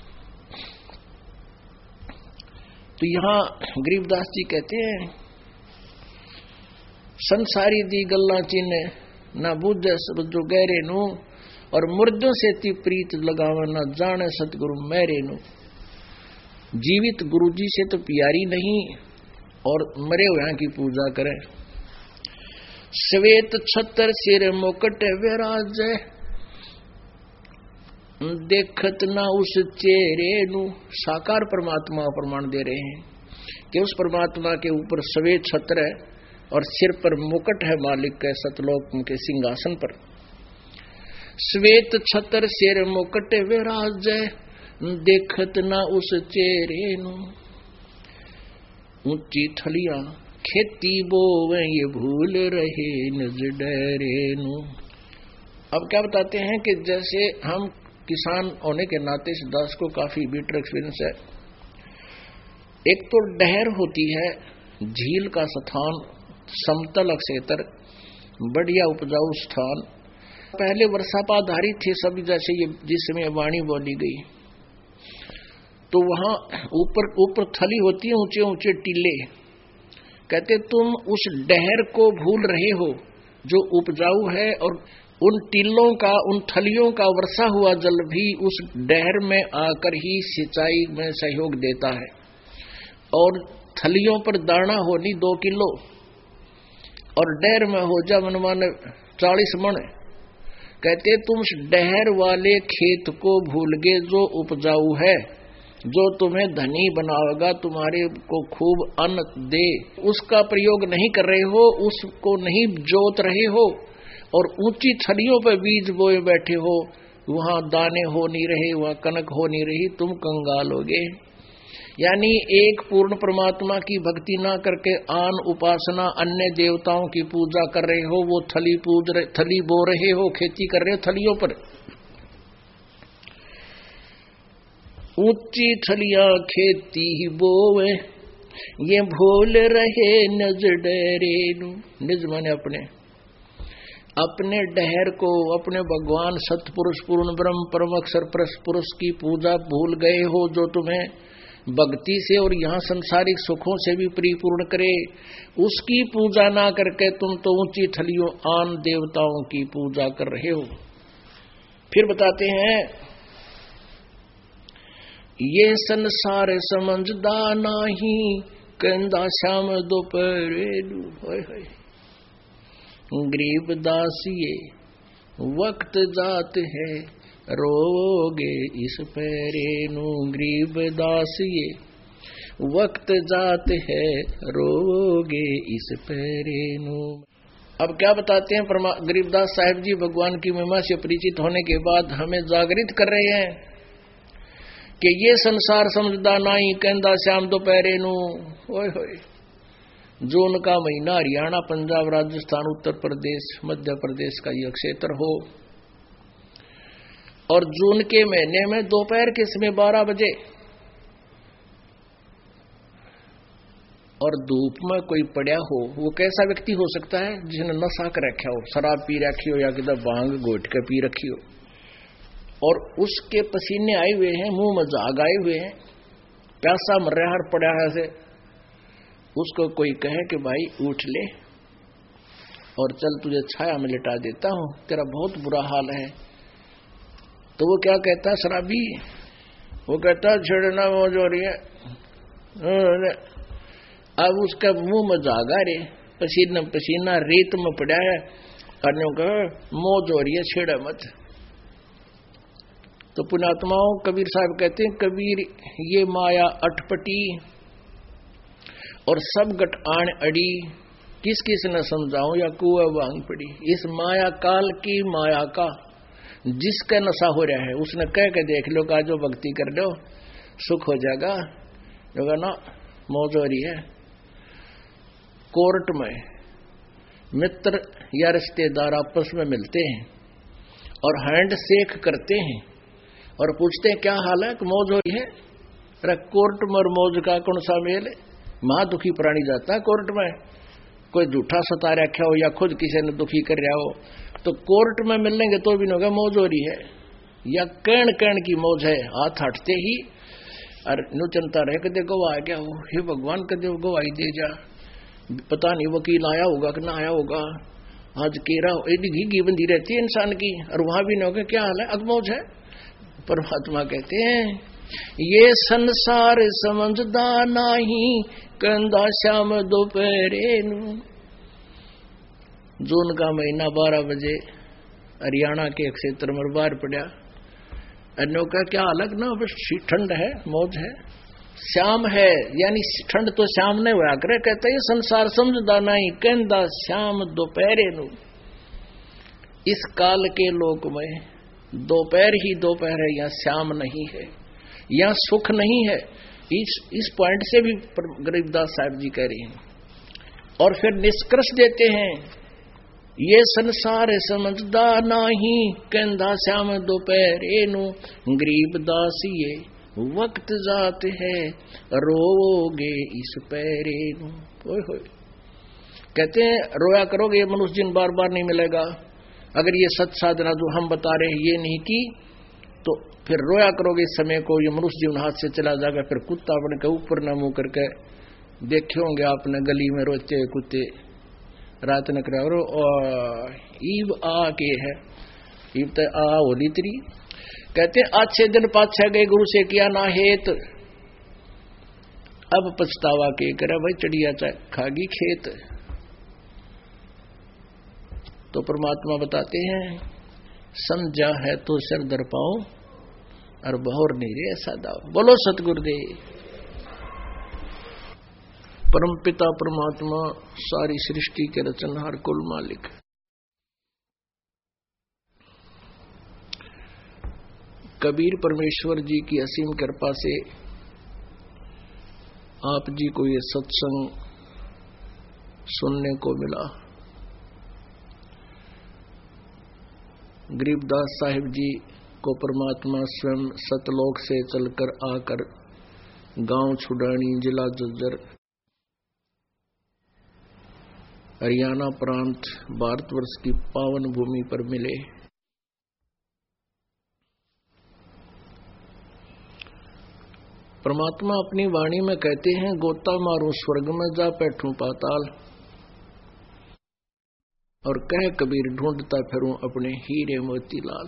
तो यहां गरीबदास जी कहते हैं, संसारी दी गल्ला चिन्ह ना बुझे सब जो गहरे नू, और मुर्दों से ती प्रीत लगावा ना जाने सतगुरु मेरे नू। जीवित गुरु जी से तो प्यारी नहीं, और मरे हुए की पूजा करे। श्वेत छतर सिर मुकुट विराज, देखत ना उस चेहरे नू। साकार परमात्मा प्रमाण दे रहे हैं कि उस परमात्मा के ऊपर श्वेत छत्र है और सिर पर मुकुट है मालिक के सतलोक के सिंहासन पर। श्वेत छत्र सिर मुकुट विराज, देखत ना उस चेहरे नू। ऊंची थलियां खेती बोवे ये भूल रहे निज डरे नू। अब क्या बताते हैं कि जैसे हम किसान होने के नाते इस दास को काफी बीटर एक्सपीरियंस है। एक तो डहर होती है, झील का स्थान, समतल क्षेत्र, बढ़िया उपजाऊ स्थान। पहले वर्षापाधारित थे सब, जैसे ये जिसमें वाणी बोली गई, तो वहां ऊपर थली होती है, ऊंचे ऊंचे टीले। कहते तुम उस डहर को भूल रहे हो जो उपजाऊ है, और उन टीलों का, उन थलियों का वर्षा हुआ जल भी उस डहर में आकर ही सिंचाई में सहयोग देता है। और थलियों पर दाना होनी 2 किलो और डहर में हो जा मनमान 40 मन। कहते तुम उस डहर वाले खेत को भूल गए जो उपजाऊ है, जो तुम्हें धनी बनाएगा, तुम्हारे को खूब अन्न दे, उसका प्रयोग नहीं कर रहे हो, उसको नहीं जोत रहे हो, और ऊंची थलियों पर बीज बोए बैठे हो, वहां दाने हो नहीं रहे, वहां कनक हो नहीं रही, तुम कंगाल होगे। यानी एक पूर्ण परमात्मा की भक्ति ना करके आन उपासना अन्य देवताओं की पूजा कर रहे हो, वो थली बो रहे हो, खेती कर रहे हो थलियों पर। ऊंची थलियां खेती ही बोवे ये भूल रहे निज डरे नू। निज माने अपने डहर को, अपने भगवान सतपुरुष पूर्ण ब्रह्म परम अक्षर पुरुष की पूजा भूल गए हो, जो तुम्हें भक्ति से और यहाँ संसारिक सुखों से भी परिपूर्ण करे। उसकी पूजा ना करके तुम तो ऊंची थलियों आन देवताओं की पूजा कर रहे हो। फिर बताते हैं, ये संसार समझदा नाही, कंदा श्याम दोपहरे। गरीब दासिये वक्त जात है, रोगे इस पैरे नू। गरीब दासिये वक्त जात है, रोगे इस पैरे नू। अब क्या बताते हैं गरीबदास साहिब जी, भगवान की महिमा से परिचित होने के बाद हमें जागृत कर रहे हैं कि ये संसार समझदा नहीं, कहंदा श्याम दोपहरे नू। ओए होए, जून का महीना हरियाणा, पंजाब, राजस्थान, उत्तर प्रदेश, मध्य प्रदेश का यह क्षेत्र हो, और जून के महीने में दोपहर के समय 12 बजे, और धूप में कोई पड़ा हो, वो कैसा व्यक्ति हो सकता है? जिसने नशा कर रखा हो, शराब पी रखी हो या किधर भांग घोट के पी रखी हो, और उसके पसीने आए हुए हैं, मुंह में झाग आए हुए हैं, प्यासा मर रहा है, पड़ा है ऐसे। उसको कोई कहे कि भाई उठ ले और चल तुझे छाया में लिटा देता हूं, तेरा बहुत बुरा हाल है, तो वो क्या कहता है? शराबी वो कहता छेड़ना मौज हो रही है। अब उसका मुंह में जागा रे, पसीना पसीना रेत में पड़ा है, मौज हो रही है, छेड़ा मत। तो पुण्यात्माओं, कबीर साहब कहते हैं, कबीर ये माया अटपटी और सब गट आण अड़ी, किस किस न समझाऊं या कुआ वांग पड़ी। इस माया काल की माया का जिसका नशा हो रहा है, उसने कह के देख लो का जो भक्ति कर लो सुख हो जाएगा, जो ना मौज हो रही है। कोर्ट में मित्र या रिश्तेदार आपस में मिलते हैं और हैंड शेक करते हैं और पूछते हैं क्या हाल है, मौज हो रही है? अरे कोर्ट में और मौज का कौन सा मेल है? मां दुखी प्राणी जाता है कोर्ट में, कोई झूठा सता रखा हो या खुद किसी ने दुखी कर रहा हो, तो कोर्ट में मिलेंगे तो भी नहीं होगा मौज हो रही है। या कण कण की मौज है, हाथ हटते ही और नु चिंता रहे कदे गवाह क्या हो, हे भगवान कदे गवाही दे जा, पता नहीं वकील आया होगा कि ना आया होगा, आज केरा एडी घी बंदी रहती है इंसान की, और वहां भी न होगा क्या हाल है, अगमौज है। परमात्मा कहते हैं ये संसार समझदा नहीं, कंदा श्याम दोपहरे नु। जून का महीना 12 बजे हरियाणा के क्षेत्र में बाहर पड़ा, अन्यों का क्या अलग ना, बस ठंड है, मौज है, श्याम है, यानी ठंड तो श्याम ने हुआ करे। कहते ये संसार समझदा नहीं, कहंदा श्याम दोपहरे नु। इस काल के लोक में दोपहर ही दोपहर है, यहाँ श्याम नहीं है, यहाँ सुख नहीं है। इस पॉइंट से भी गरीबदास साहब जी कह रहे हैं। और फिर निष्कर्ष देते हैं ये संसार समझदा नहीं, कहंदा श्याम दोपहरे नु। गरीबदास ये वक्त जात है, रोगे इस पैरे नु। कहते हैं रोया करोगे ये मनुष्य जिन बार बार नहीं मिलेगा, अगर ये सत साधना जो हम बता रहे हैं ये नहीं की तो फिर रोया करोगे इस समय को, ये मनुष्य जीवन हाथ से चला जाएगा। फिर कुत्ता बन के ऊपर न मुंह करके देखे होंगे आपने गली में रोते हुए कुत्ते, रात न करो ईब आ के है, ईब तो आ होली तरी। कहते अच्छे दिन पाछे गए गुरु से किया ना हेत, अब पछतावा के करे भाई चिड़िया खागी खेत। तो परमात्मा बताते हैं समझा है तो सिर दर पाओ, और बहुर नहीं रे ऐसा दाओ। बोलो सतगुरुदेव। परम पिता परमात्मा सारी सृष्टि के रचनहार कुल मालिक, कबीर परमेश्वर जी की असीम कृपा से आप जी को ये सत्संग सुनने को मिला। गरीबदास साहिब जी को परमात्मा स्वयं सतलोक से चलकर आकर गांव छुडानी, जिला झज्जर, हरियाणा प्रांत, भारतवर्ष की पावन भूमि पर मिले। परमात्मा अपनी वाणी में कहते हैं गोता मारूं स्वर्ग में, जा बैठूं पाताल, और कह कबीर ढूंढता फिरूं अपने हीरे मोतीलाल।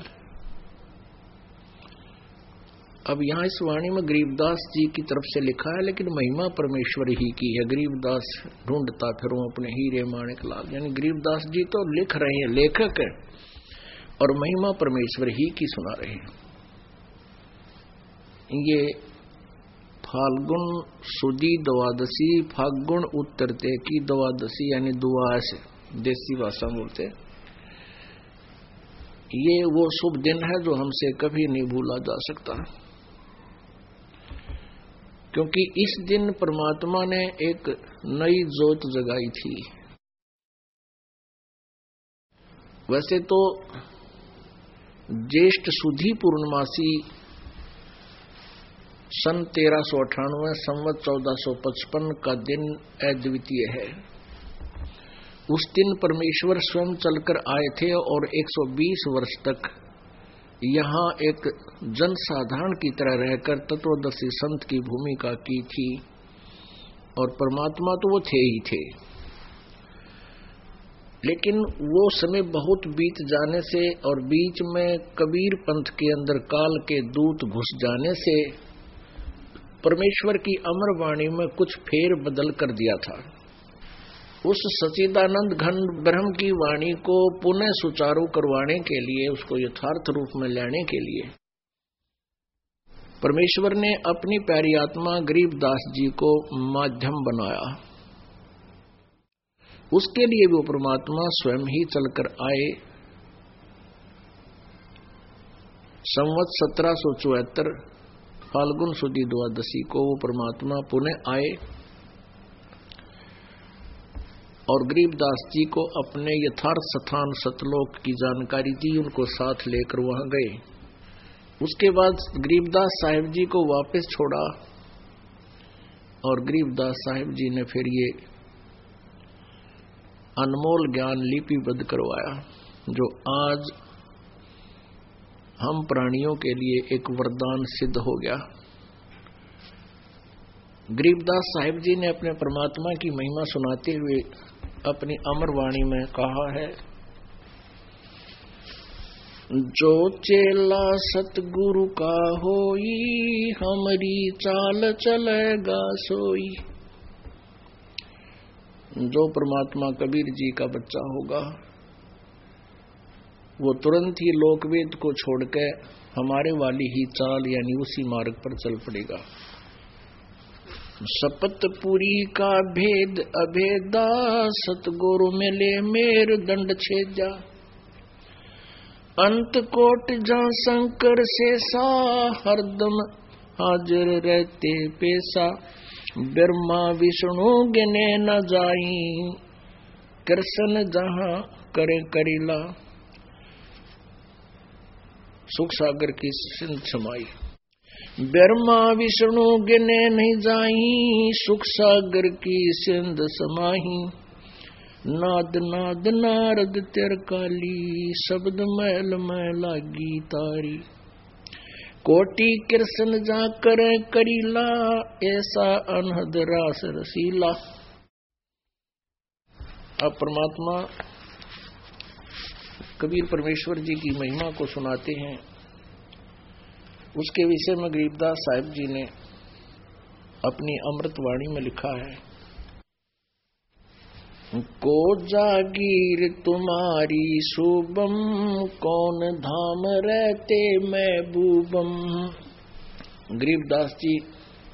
अब यहां इस वाणी में गरीबदास जी की तरफ से लिखा है, लेकिन महिमा परमेश्वर ही की है। गरीबदास ढूंढता फिरूं अपने हीरे माणिक लाल, यानी गरीबदास जी तो लिख रहे हैं, लेखक है, और महिमा परमेश्वर ही की सुना रहे हैं। ये फाल्गुन सुदी द्वादशी, फाल्गुन उत्तरते की द्वादशी, यानी द्वादश देसी भाषा बोलते। ये वो शुभ दिन है जो हमसे कभी नहीं भूला जा सकता, क्योंकि इस दिन परमात्मा ने एक नई जोत जगाई थी। वैसे तो ज्येष्ठ सुधी पूर्णमासी सन 1398 संवत 1455 का दिन अद्वितीय है। उस दिन परमेश्वर स्वयं चलकर आए थे और 120 वर्ष तक यहाँ एक जनसाधारण की तरह रहकर तत्वदर्शी संत की भूमिका की थी, और परमात्मा तो वो थे ही थे। लेकिन वो समय बहुत बीत जाने से और बीच में कबीर पंथ के अंदर काल के दूत घुस जाने से परमेश्वर की अमर वाणी में कुछ फेर बदल कर दिया था। उस सच्चिदानंद घन ब्रह्म की वाणी को पुनः सुचारू करवाने के लिए, उसको यथार्थ रूप में लाने के लिए परमेश्वर ने अपनी प्यारी आत्मा गरीबदास जी को माध्यम बनाया। उसके लिए वो परमात्मा स्वयं ही चलकर आए। संवत 1774 फाल्गुन सुदी द्वादशी को वो परमात्मा पुनः आए और गरीबदास जी को अपने यथार्थ स्थान सतलोक की जानकारी दी, उनको साथ लेकर वहां गए। उसके बाद गरीबदास साहिब जी को वापस छोड़ा और गरीबदास साहिब जी ने फिर ये अनमोल ज्ञान लिपिबद्ध करवाया, जो आज हम प्राणियों के लिए एक वरदान सिद्ध हो गया। गरीबदास साहिब जी ने अपने परमात्मा की महिमा सुनाते हुए अपनी अमर वाणी में कहा है, जो चेला सतगुरु का होई, हमारी चाल चलेगा सोई। जो परमात्मा कबीर जी का बच्चा होगा वो तुरंत ही लोकवेद को छोड़कर हमारे वाली ही चाल यानी उसी मार्ग पर चल पड़ेगा। शपथपुरी का भेद अभेदा, सतगुरु मिले मेर दंड छेजा। अंत कोट जा शंकर शेषा, हरदम हाजिर रहते पेशा। ब्रह्मा विष्णु गिने न जाई, कृष्ण जहां करे करीला। सुख सागर की सिंध समाई। ब्रह्मा विष्णु गिने नहीं जाई, सुख सागर की सिंध समाही। नाद नाद नारद तेर काली, शब्द मैल में लागी तारी। कोटि कृष्ण जा करे करीला, ऐसा अनहद रास रसीला। अब परमात्मा कबीर परमेश्वर जी की महिमा को सुनाते हैं। उसके विषय में गरीबदास साहिब जी ने अपनी अमृत वाणी में लिखा है, को जागीर तुम्हारी शुभम, कौन धाम रहते महबूबम। गरीबदास जी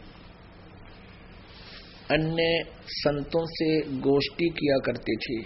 अन्य संतों से गोष्ठी किया करते थे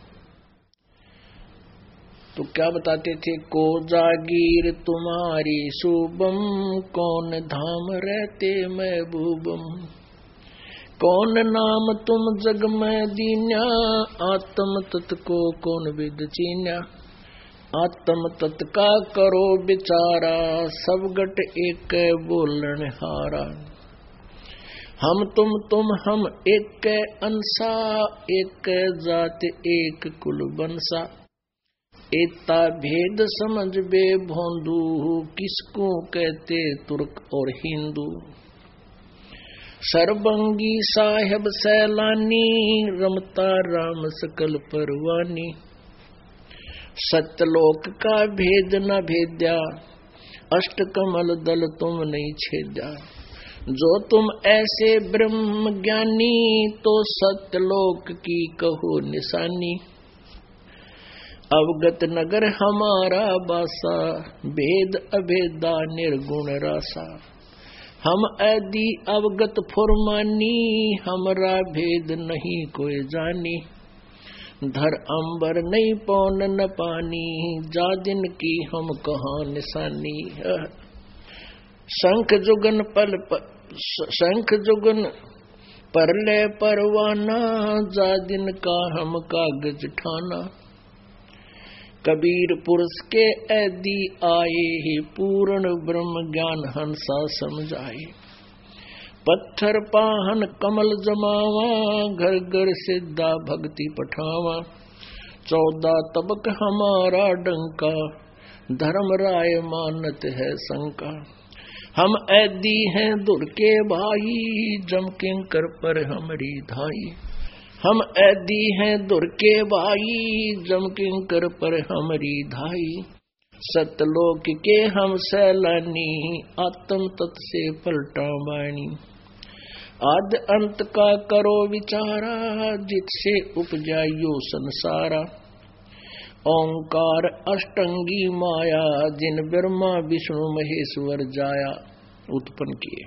तो क्या बताते थे, को जागीर तुम्हारी शुभम, कौन धाम रहते महबूबम। कौन नाम तुम जग में दीन्या, आत्म तत् को कौन विद चीन्या। आत्म तत् का करो बिचारा, सब गट एक बोलन हारा। हम तुम हम एक अंसा, एक जात एक कुल बंसा। एता भेद समझ बे भोंदू, किसको कहते तुर्क और हिंदू। सरबंगी साहेब सैलानी, रमता राम सकल परवानी। सत्यलोक का भेद न भेद्या, अष्ट कमल दल तुम नहीं छेद्या। जो तुम ऐसे ब्रह्म ज्ञानी, तो सत्यलोक की कहो निशानी। अवगत नगर हमारा बासा, भेद अभेदा निर्गुण रासा। हम आदि अवगत फुरमानी, हमरा भेद नहीं कोई जानी। धर अंबर नहीं पौन न पानी, जा दिन की हम कहाँ निशानी। शंख जुगन शंख जुगन परले परवाना, जा दिन का हम कागज ठाना। कबीर पुरुष के ऐदी आए, ही पूर्ण ब्रह्म ज्ञान हंसा समझाए। पत्थर पाहन कमल जमावा, घर घर सिद्धा भक्ति पठावा। 14 तबक हमारा डंका, धर्म राय मानत है शंका। हम ऐदी हैं दुर के भाई, जम किंकर पर हमरी धाई। हम ऐदी हैं दुर के भाई, जम किंकर पर हमरी धाई। सतलोक के हम सैलानी, आत्म तत् से पलटा बाणी। आद अंत का करो विचारा, जिससे उपजा यो संसारा। ओंकार अष्टंगी माया, जिन ब्रह्मा विष्णु महेश्वर जाया उत्पन्न किए।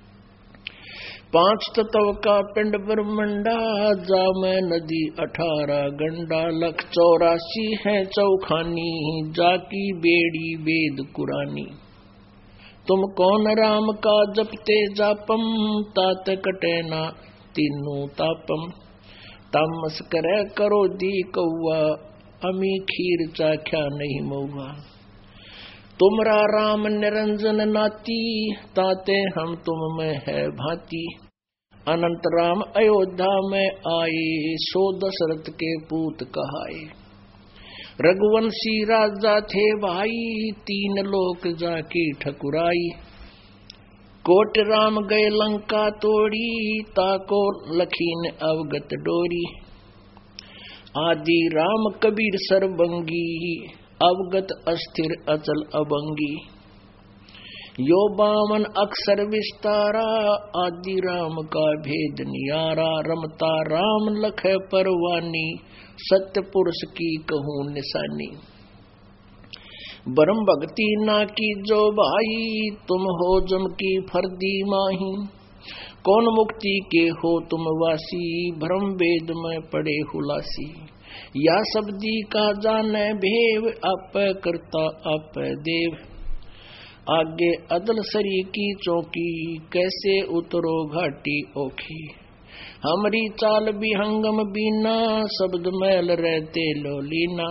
5 तत्व का पिंड ब्रह्मंडा, जा में नदी 18 गंडा। 184 है चौखानी, जाकी बेड़ी वेद कुरानी। तुम कौन राम का जपते जापम, तात कटेना तीनों तापम। तामस करे करो दी कौआ, अमी खीर चाख्या नहीं मऊआ। तुमरा राम निरंजन नाती, ताते हम तुम में है भांति। अनंत राम अयोध्या में आए, सो दशरथ के पूत कहाए। रघुवंशी राजा थे भाई, 3 लोक जाकी ठकुराई। कोट राम गए लंका तोड़ी, ताको लखीन अवगत डोरी। आदि राम कबीर सरबंगी, अवगत अस्थिर अचल अबंगी। यो 52 अक्षर विस्तारा, आदि राम का भेद नियारा। रमता राम लख परवानी, सत्य पुरुष की कहूँ निशानी। ब्रह्म भक्ति ना की जो भाई, तुम हो जम की फर्दी माही। कौन मुक्ति के हो तुम वासी, भ्रम वेद में पड़े हुलासी। या शब्दी का जाने भेव, आप करता आप देव। आगे अदल सरी की चौकी, कैसे उतरो घाटी ओखी। हमरी चाल विहंगम बीना, शब्द मैल रहते लोलीना।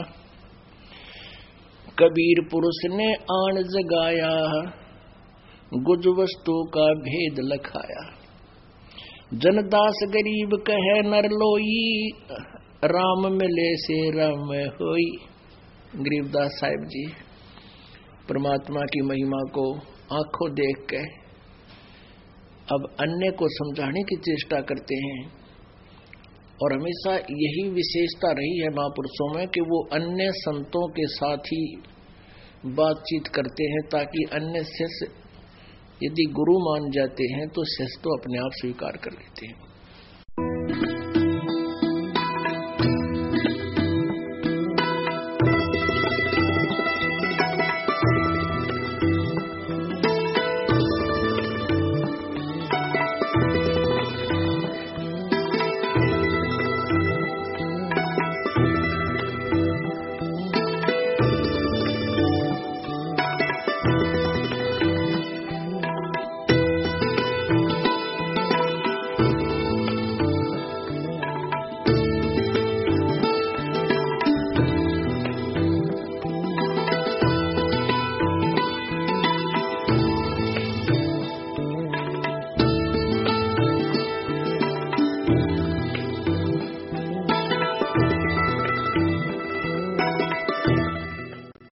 कबीर पुरुष ने आन जगाया, गुज वस्तु का भेद लखाया। जनदास गरीब कहे नर लोई, राम मिले से राम होई। गरीबदास साहिब जी परमात्मा की महिमा को आंखों देख के अब अन्य को समझाने की चेष्टा करते हैं। और हमेशा यही विशेषता रही है महापुरुषों में कि वो अन्य संतों के साथ ही बातचीत करते हैं, ताकि अन्य शिष्य यदि गुरु मान जाते हैं तो शिष्य तो अपने आप स्वीकार कर लेते हैं।